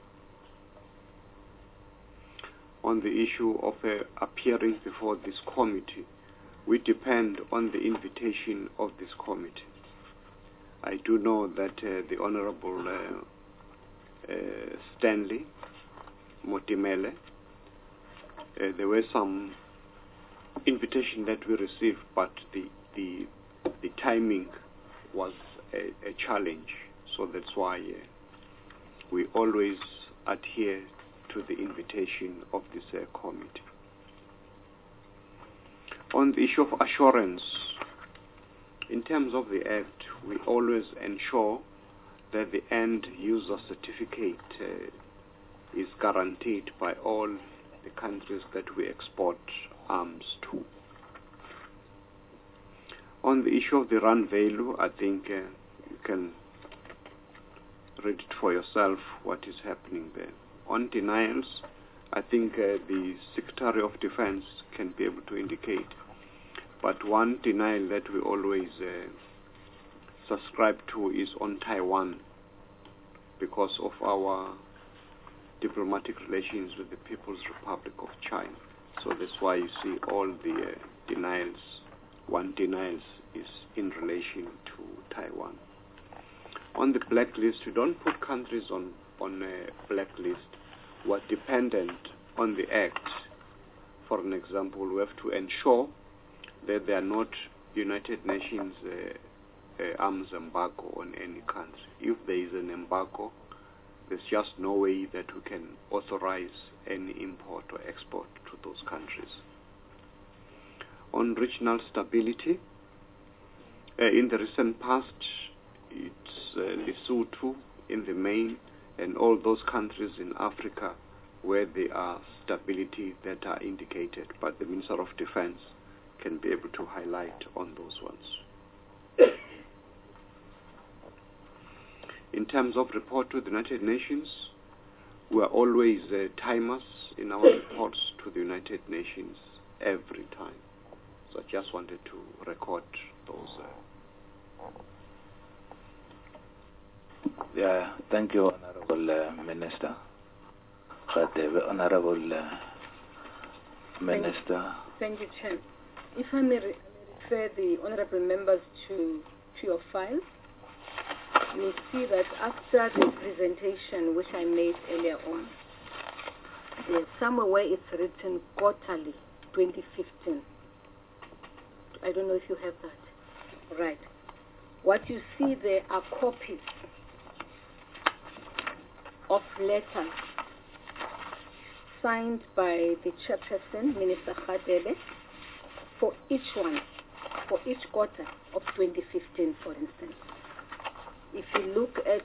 On the issue of appearing before this committee, we depend on the invitation of this committee. I do know that the Honorable Stanley Motimele, there were some invitation that we received, but the timing was a challenge. So that's why we always adhere to the invitation of this committee. On the issue of assurance, in terms of the Act, we always ensure that the end user certificate is guaranteed by all the countries that we export arms to. On the issue of the rand value, I think you can read it for yourself what is happening there. On denials, I think the Secretary of Defense can be able to indicate. But one denial that we always subscribe to is on Taiwan, because of our diplomatic relations with the People's Republic of China. So that's why you see all the denials. One denials is in relation to Taiwan. On the blacklist, we don't put countries on a blacklist. We're dependent on the Act. For an example, we have to ensure that there are not United Nations arms embargo on any country. If there is an embargo, there's just no way that we can authorize any import or export to those countries. On regional stability, in the recent past, it's Lesotho in the main and all those countries in Africa where there are stability that are indicated, but the Minister of Defense can be able to highlight on those ones. In terms of report to the United Nations, we are always timers in our reports to the United Nations every time. So I just wanted to record those. Yeah, thank you, Honorable Minister. Honorable Minister. Thank you, Chair. If I may refer the honorable members to your files. you'll see that after the presentation which I made earlier on, there's somewhere where it's written quarterly 2015. I don't know if you have that. Right. What you see there are copies of letters signed by the chairperson, Minister Radebe, for each one, for each quarter of 2015, for instance. If you look at,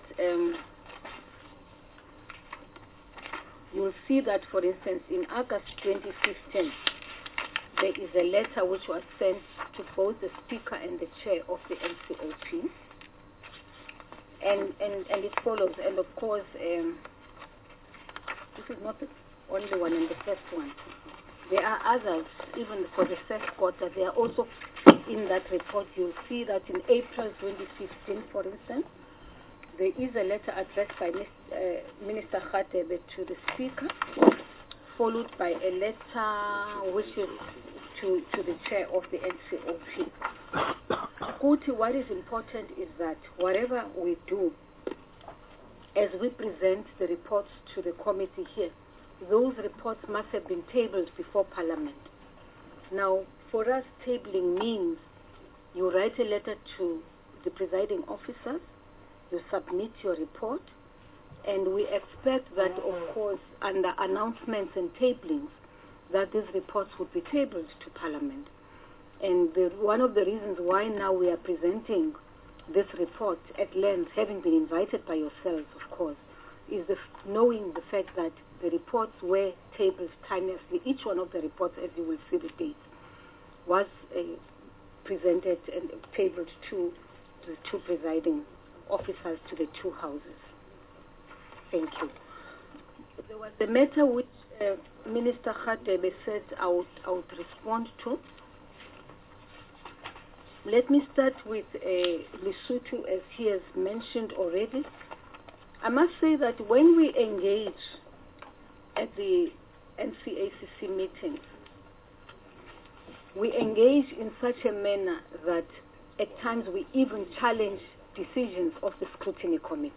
you'll see that, for instance, in August 2015, there is a letter which was sent to both the Speaker and the Chair of the NCOP. And it follows. And of course, this is not the only one and the first one. There are others, even for the first quarter. They are also in that report. You'll see that in April 2015, for instance, there is a letter addressed by Minister Radebe to the Speaker, followed by a letter which is to the Chair of the NCOP. Kuti, what is important is that whatever we do, as we present the reports to the committee here, those reports must have been tabled before Parliament. Now, for us, tabling means you write a letter to the presiding officers, you submit your report, and we expect that, of course, under announcements and tablings, that these reports would be tabled to Parliament. And one of the reasons why now we are presenting this report at length, having been invited by yourselves, of course, is knowing the fact that the reports were tabled timelessly. Each one of the reports, as you will see the dates, was presented and tabled to the two presiding officers to the two houses. Thank you. There was a matter which Minister Radebe said I would respond to. Let me start with Lesotho, as he has mentioned already. I must say that when we engage at the NCACC meetings, we engage in such a manner that at times we even challenge decisions of the scrutiny committee.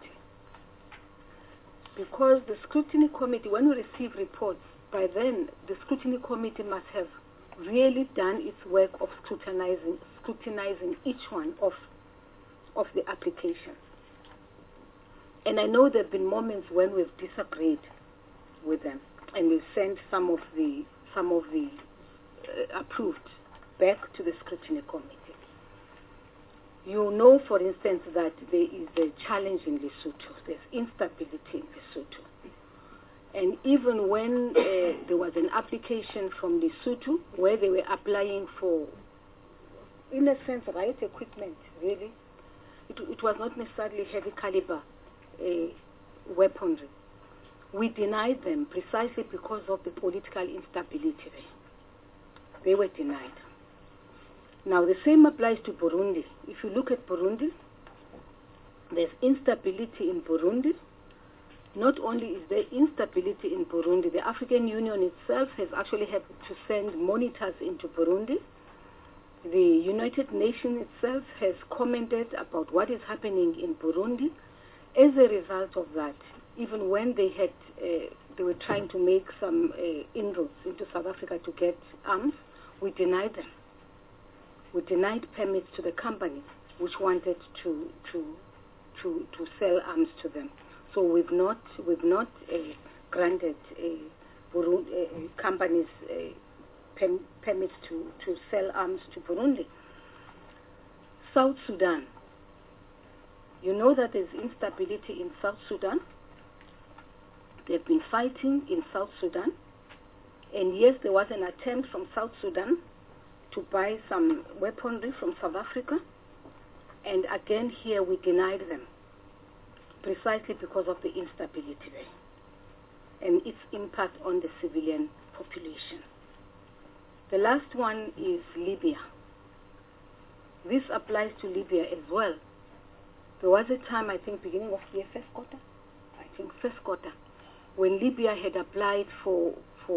Because the scrutiny committee, when we receive reports, by then the scrutiny committee must have really done its work of scrutinizing each one of the applications. And I know there have been moments when we've disagreed with them, and we've sent some of the approved back to the scrutiny committee. You know, for instance, that there is a challenge in Lesotho. There's instability in Lesotho. And even when there was an application from Lesotho where they were applying for, in a sense, riot equipment, really, it was not necessarily heavy caliber weaponry. We denied them precisely because of the political instability there. They were denied. Now, the same applies to Burundi. If you look at Burundi, there's instability in Burundi. Not only is there instability in Burundi, the African Union itself has actually had to send monitors into Burundi. The United Nations itself has commented about what is happening in Burundi. As a result of that, even when they were trying to make some inroads into South Africa to get arms, we denied them. We denied permits to the companies which wanted to sell arms to them. So we've not granted companies permits to sell arms to Burundi. South Sudan. You know that there's instability in South Sudan. They've been fighting in South Sudan. And yes, there was an attempt from South Sudan to buy some weaponry from South Africa. And again, here we denied them, precisely because of the instability there and its impact on the civilian population. The last one is Libya. This applies to Libya as well. There was a time, I think, beginning of the first quarter, when Libya had applied for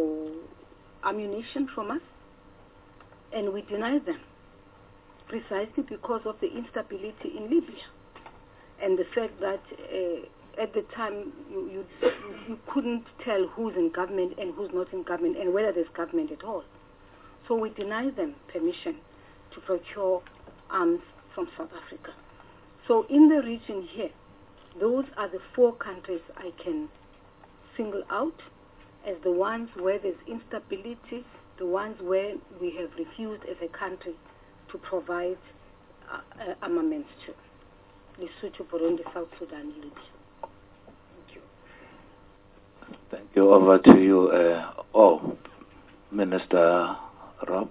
ammunition from us, and we denied them, precisely because of the instability in Libya. And the fact that at the time you couldn't tell who's in government and who's not in government and whether there's government at all. So we deny them permission to procure arms from South Africa. So in the region here, those are the 4 countries I can single out as the ones where there's instability, the ones where we have refused as a country to provide armaments to. Lesotho, Burundi, South Sudan, Libya. Thank you. Thank you. Over to you, Minister Rob.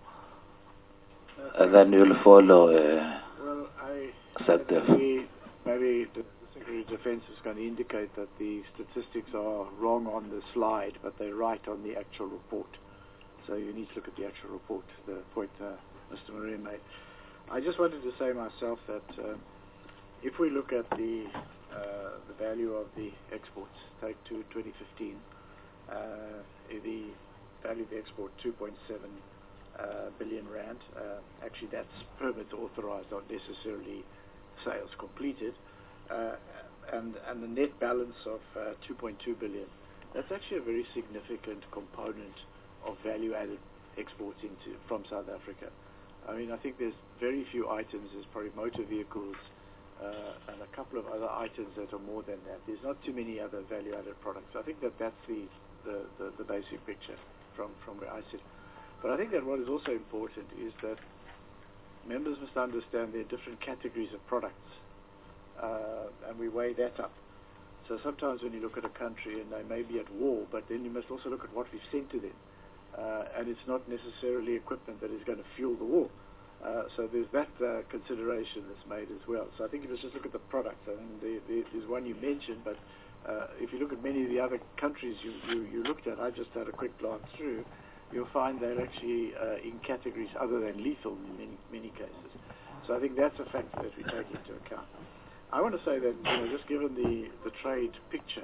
And then you'll follow well, Secretary. Maybe the Secretary of Defense is going to indicate that the statistics are wrong on the slide, but they're right on the actual report. So you need to look at the actual report, the point Mr. Maria made. I just wanted to say myself that if we look at the value of the exports, take to 2015, the value of the export 2.7 billion rand. Actually, that's permits authorized, not necessarily sales completed, and the net balance of 2.2 billion. That's actually a very significant component of value-added exports from South Africa. I mean, I think there's very few items. There's probably motor vehicles and a couple of other items that are more than that. There's not too many other value-added products. I think that's the basic picture from where I sit. But I think that what is also important is that members must understand there are different categories of products, and we weigh that up. So sometimes when you look at a country and they may be at war, but then you must also look at what we've sent to them. And it's not necessarily equipment that is going to fuel the war. So there's that consideration that's made as well. So I think if you just look at the products, I mean, there's one you mentioned, but if you look at many of the other countries you looked at, I just had a quick glance through, you'll find they're actually in categories other than lethal in many cases. So I think that's a factor that we take into account. I want to say that, just given the trade picture,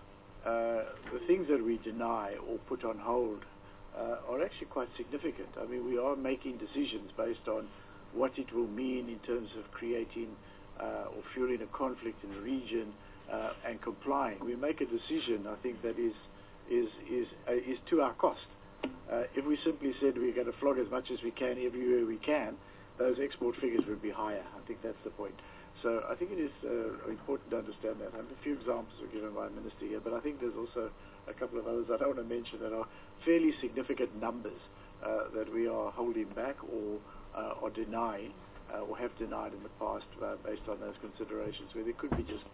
the things that we deny or put on hold are actually quite significant. I mean, we are making decisions based on what it will mean in terms of creating or fueling a conflict in the region and complying. We make a decision, I think, that is to our cost. If we simply said we're going to flog as much as we can everywhere we can, those export figures would be higher. I think that's the point. So I think it is important to understand that. A few examples were given by the Minister here, but I think there's also a couple of others I don't want to mention that are fairly significant numbers that we are holding back or denying or have denied in the past based on those considerations, where there could be just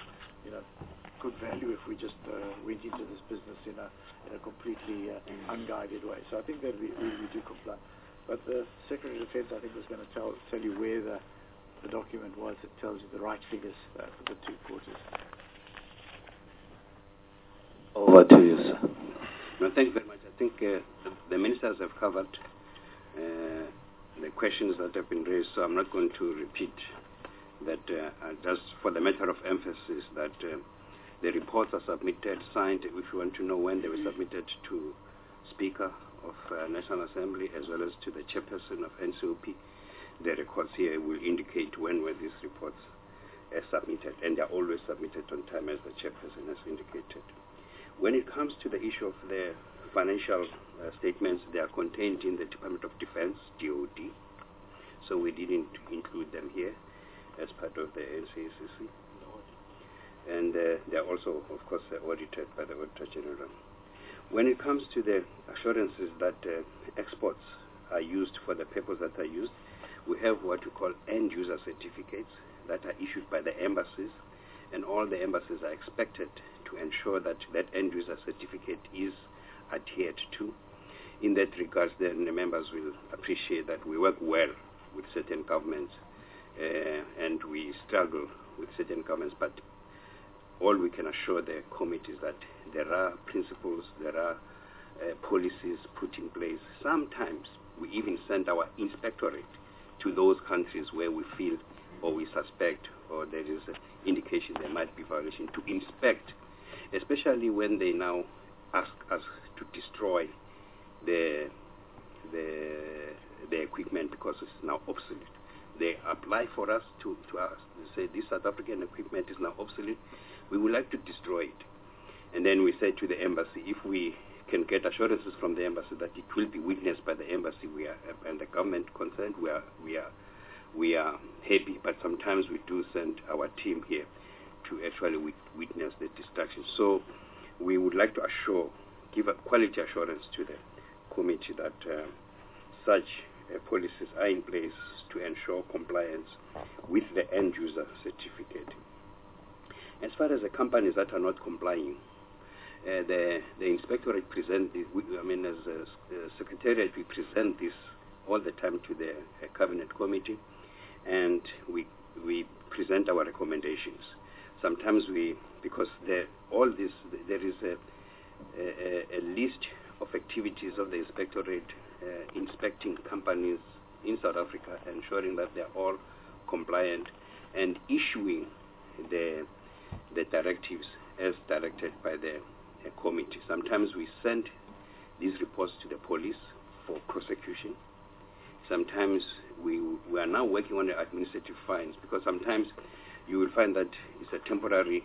good value if we just went into this business in a completely unguided way. So I think that we do comply. But the Secretary of Defense, I think, was going to tell you where the document was that tells you the right figures for the 2 quarters. Over to you, sir. No, thank you very much. I think the ministers have covered the questions that have been raised, so I'm not going to repeat that. Just for the matter of emphasis that the reports are submitted, signed, if you want to know when they were submitted to Speaker of National Assembly as well as to the chairperson of NCOP. The records here will indicate when were these reports submitted, and they are always submitted on time, as the chairperson has indicated. When it comes to the issue of the financial statements, they are contained in the Department of Defense, DOD, so we didn't include them here as part of the NCACC. And they are also, of course, audited by the Auditor General. When it comes to the assurances that exports are used for the purpose that are used, we have what we call end-user certificates that are issued by the embassies, and all the embassies are expected to ensure that that end-user certificate is adhered to. In that regard, then the members will appreciate that we work well with certain governments and we struggle with certain governments, but all we can assure the committee is that there are principles, there are policies put in place. Sometimes we even send our inspectorate to those countries where we feel or we suspect or there is an indication there might be violation to inspect, especially when they now ask us to destroy the equipment because it's now obsolete. they apply for us to us. They say this South African equipment is now obsolete. We would like to destroy it. And then we say to the embassy, if we can get assurances from the embassy that it will be witnessed by the embassy, we are, and the government concerned, we are happy. But sometimes we do send our team here to actually witness the destruction. So we would like to give a quality assurance to the committee that such policies are in place to ensure compliance with the end user certificate. As far as the companies that are not complying, the inspectorate present this, as a secretariat, we present this all the time to the cabinet committee, and we present our recommendations. Sometimes because there is a list of activities of the inspectorate inspecting companies in South Africa, ensuring that they are all compliant and issuing the directives as directed by the committee. Sometimes we send these reports to the police for prosecution. Sometimes we are now working on the administrative fines, because sometimes you will find that it's a temporary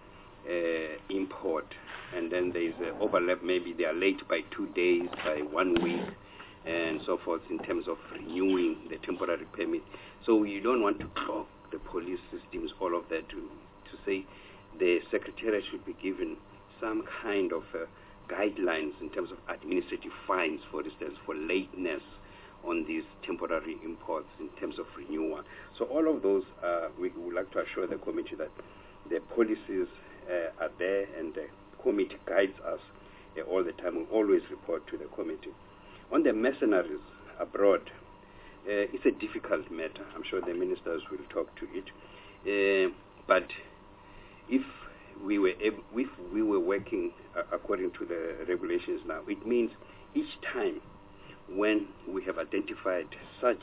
import, and then there is an overlap. Maybe they are late by 2 days, by 1 week, and so forth, in terms of renewing the temporary permit. So you don't want to clog the police systems, all of that, to say the secretariat should be given some kind of guidelines in terms of administrative fines, for instance, for lateness on these temporary imports in terms of renewal. So all of those, we would like to assure the committee that the policies are there, and the committee guides us all the time. We always report to the committee. On the mercenaries abroad, it's a difficult matter. I'm sure the ministers will talk to it. But if we were working according to the regulations now, it means each time when we have identified such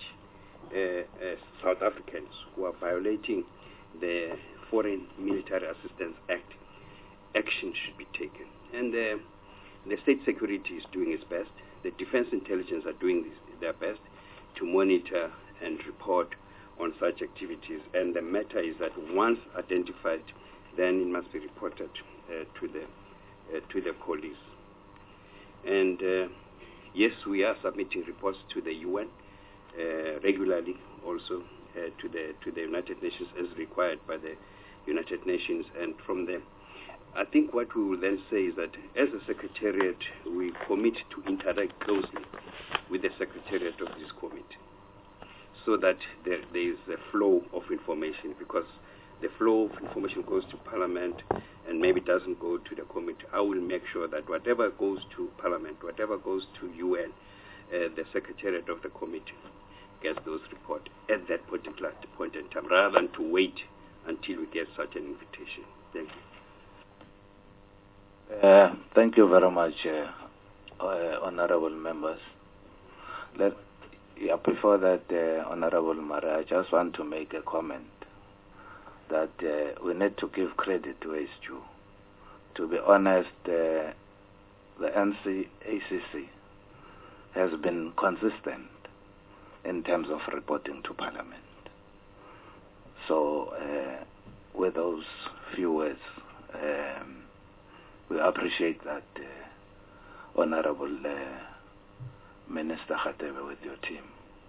South Africans who are violating the Foreign Military Assistance Act, action should be taken. And the state security is doing its best. The defense intelligence are doing their best to monitor and report on such activities. And the matter is that once identified, then it must be reported to the police. And yes, we are submitting reports to the UN regularly, also to the United Nations as required by the United Nations. And from them, I think what we will then say is that as a secretariat, we commit to interact closely with the secretariat of this committee, so that there is a flow of information, because the flow of information goes to Parliament and maybe doesn't go to the committee. I will make sure that whatever goes to Parliament, whatever goes to UN, the secretariat of the committee gets those reports at that particular point in time, rather than to wait until we get such an invitation. Thank you. Thank you very much, honorable members. Before that, Honorable Mara, I just want to make a comment that we need to give credit to its due. To be honest, the NCACC has been consistent in terms of reporting to Parliament. So, with those few words, we appreciate that, Honorable Minister Radebe, with your team.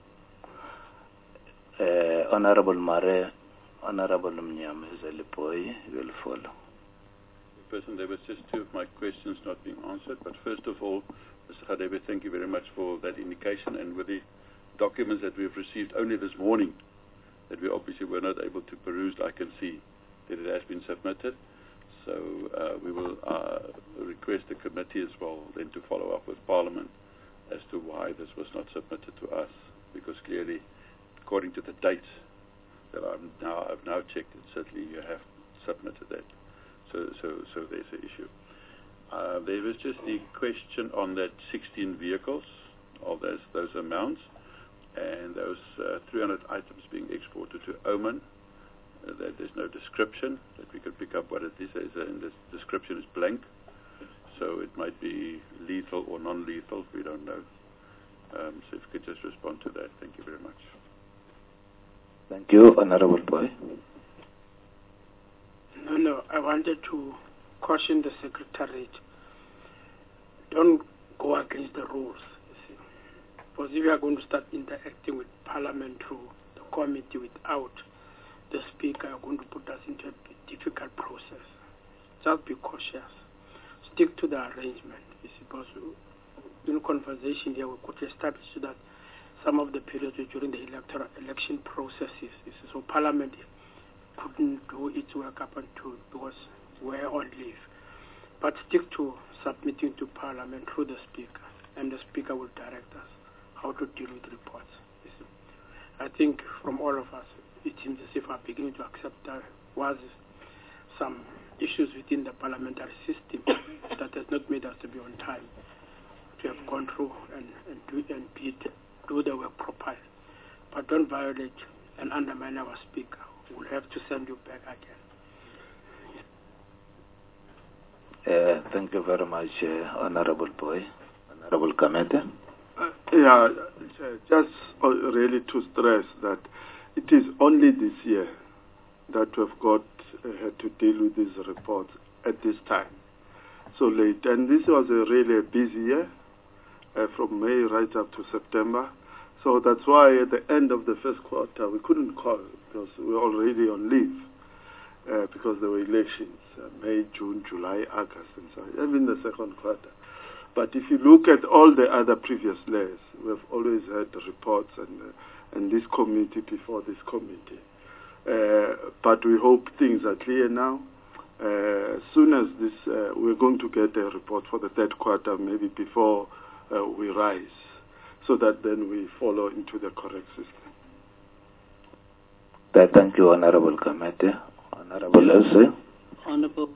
Honorable Mare, Honorable Mnyama Zelipoi will follow. Person, there was just two of my questions not being answered, but first of all, Mr. Radebe, thank you very much for that indication, and with the documents that we've received only this morning, that we obviously were not able to peruse, I can see that it has been submitted. So we will request the committee as well then to follow up with Parliament as to why this was not submitted to us, because clearly, according to the dates that I've now checked, certainly you have submitted that. So there's an issue. There was just the question on that 16 vehicles of those amounts, and those 300 items being exported to Oman. That there's no description that we could pick up what it is. And the description is blank, so it might be lethal or non-lethal. We don't know. So if you could just respond to that, thank you very much. Thank you, Honorable Boy. No, I wanted to caution the Secretariat. Don't go against the rules, you see. Because if you are going to start interacting with Parliament through the committee without the Speaker, you're going to put us into a difficult process. Just be cautious. Stick to the arrangement, you see, because in conversation here we could establish that some of the periods during the election processes, so Parliament couldn't do its work up until because we're on leave. But stick to submitting to Parliament through the Speaker, and the Speaker will direct us how to deal with reports. You see. I think from all of us, it seems as if we're beginning to accept there was some issues within the parliamentary system that has not made us to be on time, to have gone through and do the work properly. But don't violate and undermine our Speaker. We'll have to send you back again. Thank you very much, Honorable Boy. Honorable Kamete. Just really to stress that it is only this year that we've got had to deal with these reports at this time, so late. And this was really a busy year, from May right up to September. So that's why at the end of the first quarter we couldn't call because we were already on leave because there were elections, May, June, July, August, and so on, even the second quarter. But if you look at all the other previous years, we've always had reports and this committee before this committee. But we hope things are clear now. As soon as this, we're going to get a report for the third quarter, maybe before we rise, so that then we follow into the correct system. Thank you, Honorable Kamete. Honorable Elsie. Honorable,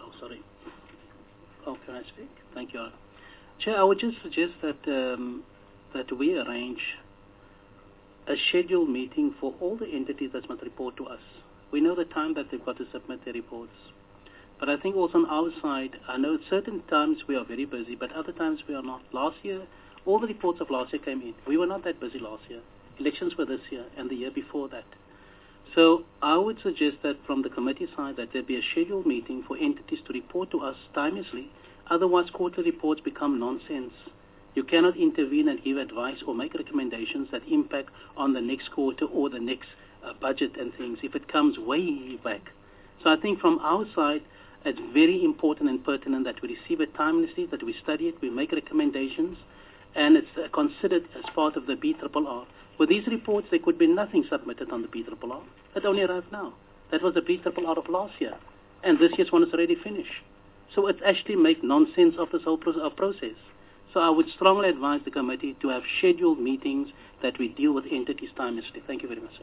can I speak? Thank you. Chair, I would just suggest that we arrange a scheduled meeting for all the entities that must report to us. We know the time that they've got to submit their reports. But I think also on our side, I know at certain times we are very busy, but other times we are not. Last year, all the reports of last year came in. We were not that busy last year. Elections were this year and the year before that. So I would suggest that from the committee side that there be a scheduled meeting for entities to report to us timelessly. Otherwise, quarterly reports become nonsense. You cannot intervene and give advice or make recommendations that impact on the next quarter or the next budget and things if it comes way back. So I think from our side, it's very important and pertinent that we receive it timelessly, that we study it, we make recommendations, and it's considered as part of the BRRR. With these reports, there could be nothing submitted on the BRRR. It only arrived now. That was the BRRR of last year, and this year's one is already finished. So it actually makes nonsense of this whole process. So I would strongly advise the committee to have scheduled meetings that we deal with entities timelessly. Thank you very much,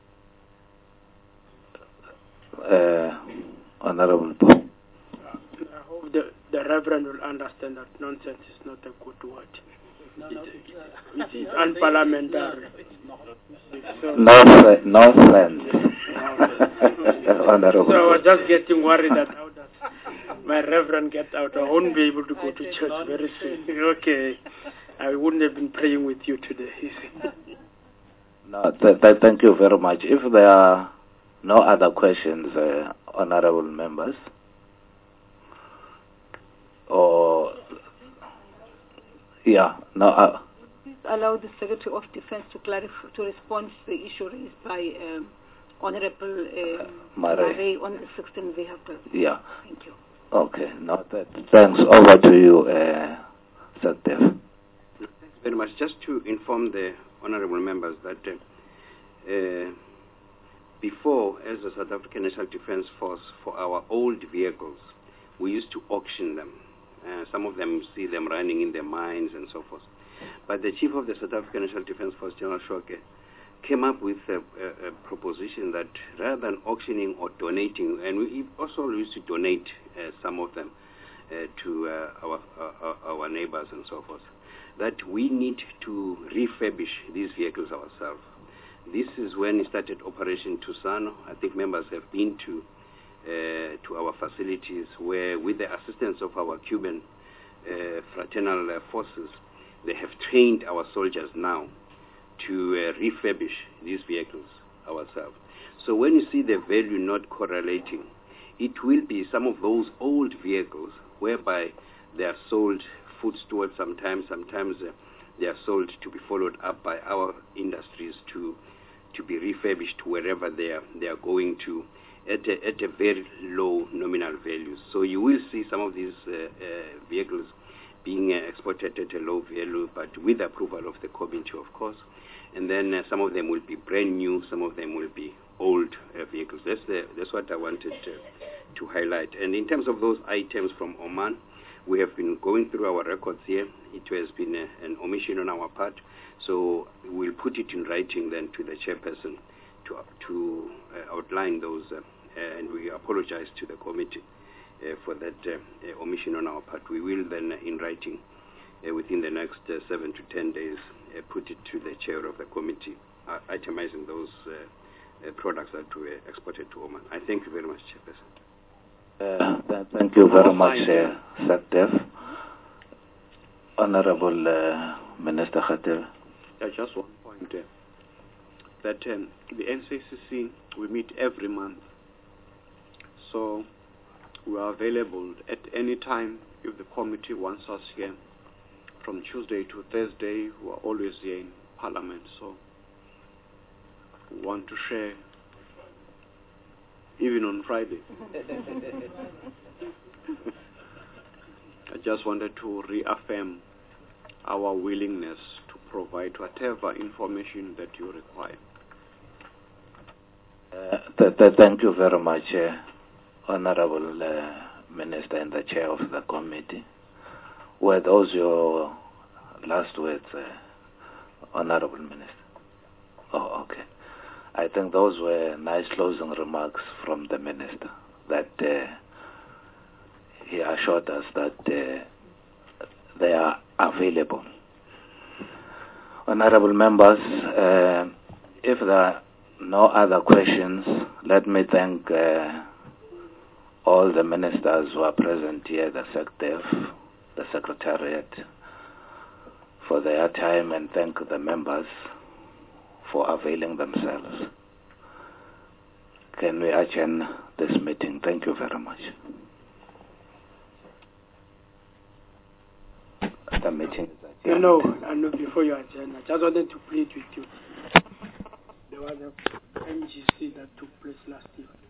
sir. Honorable Paul. I hope the Reverend will understand that nonsense is not a good word. It is unparliamentary. No friends. So I was just getting worried that how does my Reverend get out? I won't be able to go to church very soon. Okay. I wouldn't have been praying with you today. No, thank you very much. If there are no other questions, honorable members, or Please allow the Secretary of Defense to respond to the issue raised by Honorable Marais on the 16 vehicles. Yeah. Thank you. Okay. No, thanks. Over to you, Satdev. Thanks very much. Just to inform the honorable members that before, as the South African National Defence Force, for our old vehicles, we used to auction them. Some of them, see them running in the mines and so forth. But the Chief of the South African National Defence Force, General Shoke, came up with a proposition that rather than auctioning or donating, and we also used to donate some of them to our neighbors and so forth, that we need to refurbish these vehicles ourselves. This is when it started Operation Tusano. I think members have been to our facilities where, with the assistance of our Cuban fraternal forces, they have trained our soldiers now to refurbish these vehicles ourselves. So when you see the value not correlating, it will be some of those old vehicles whereby they are sold food stewards sometimes they are sold to be followed up by our industries to be refurbished wherever they are going to at a very low nominal value. So you will see some of these vehicles being exported at a low value, but with approval of the committee, of course. And then some of them will be brand new, some of them will be old vehicles. That's what I wanted to highlight. And in terms of those items from Oman, we have been going through our records here. It has been an omission on our part, so we'll put it in writing then to the chairperson to outline those, and we apologize to the committee for that omission on our part. We will then, in writing, within the next 7 to 10 days, put it to the chair of the committee, itemizing those products that were exported to Oman. I thank you very much, Chairperson. Thank you very much, Sakdev. Honorable Minister Khater. Just one point that the NCACC, we meet every month, so we are available at any time if the committee wants us here. From Tuesday to Thursday, we are always here in Parliament, so we want to share even on Friday. I just wanted to reaffirm our willingness to provide whatever information that you require. Thank you very much, Honorable Minister and the Chair of the Committee. Were those your last words, Honorable Minister? Oh, okay. I think those were nice closing remarks from the Minister, that he assured us that they are available. Honorable members, if there are no other questions, let me thank all the ministers who are present here, the SecDef, the Secretariat, for their time, and thank the members for availing themselves. Can we adjourn this meeting? Thank you very much. The meeting is adjourned. No, before you adjourn, I just wanted to plead with you. There was a NGC that took place last year.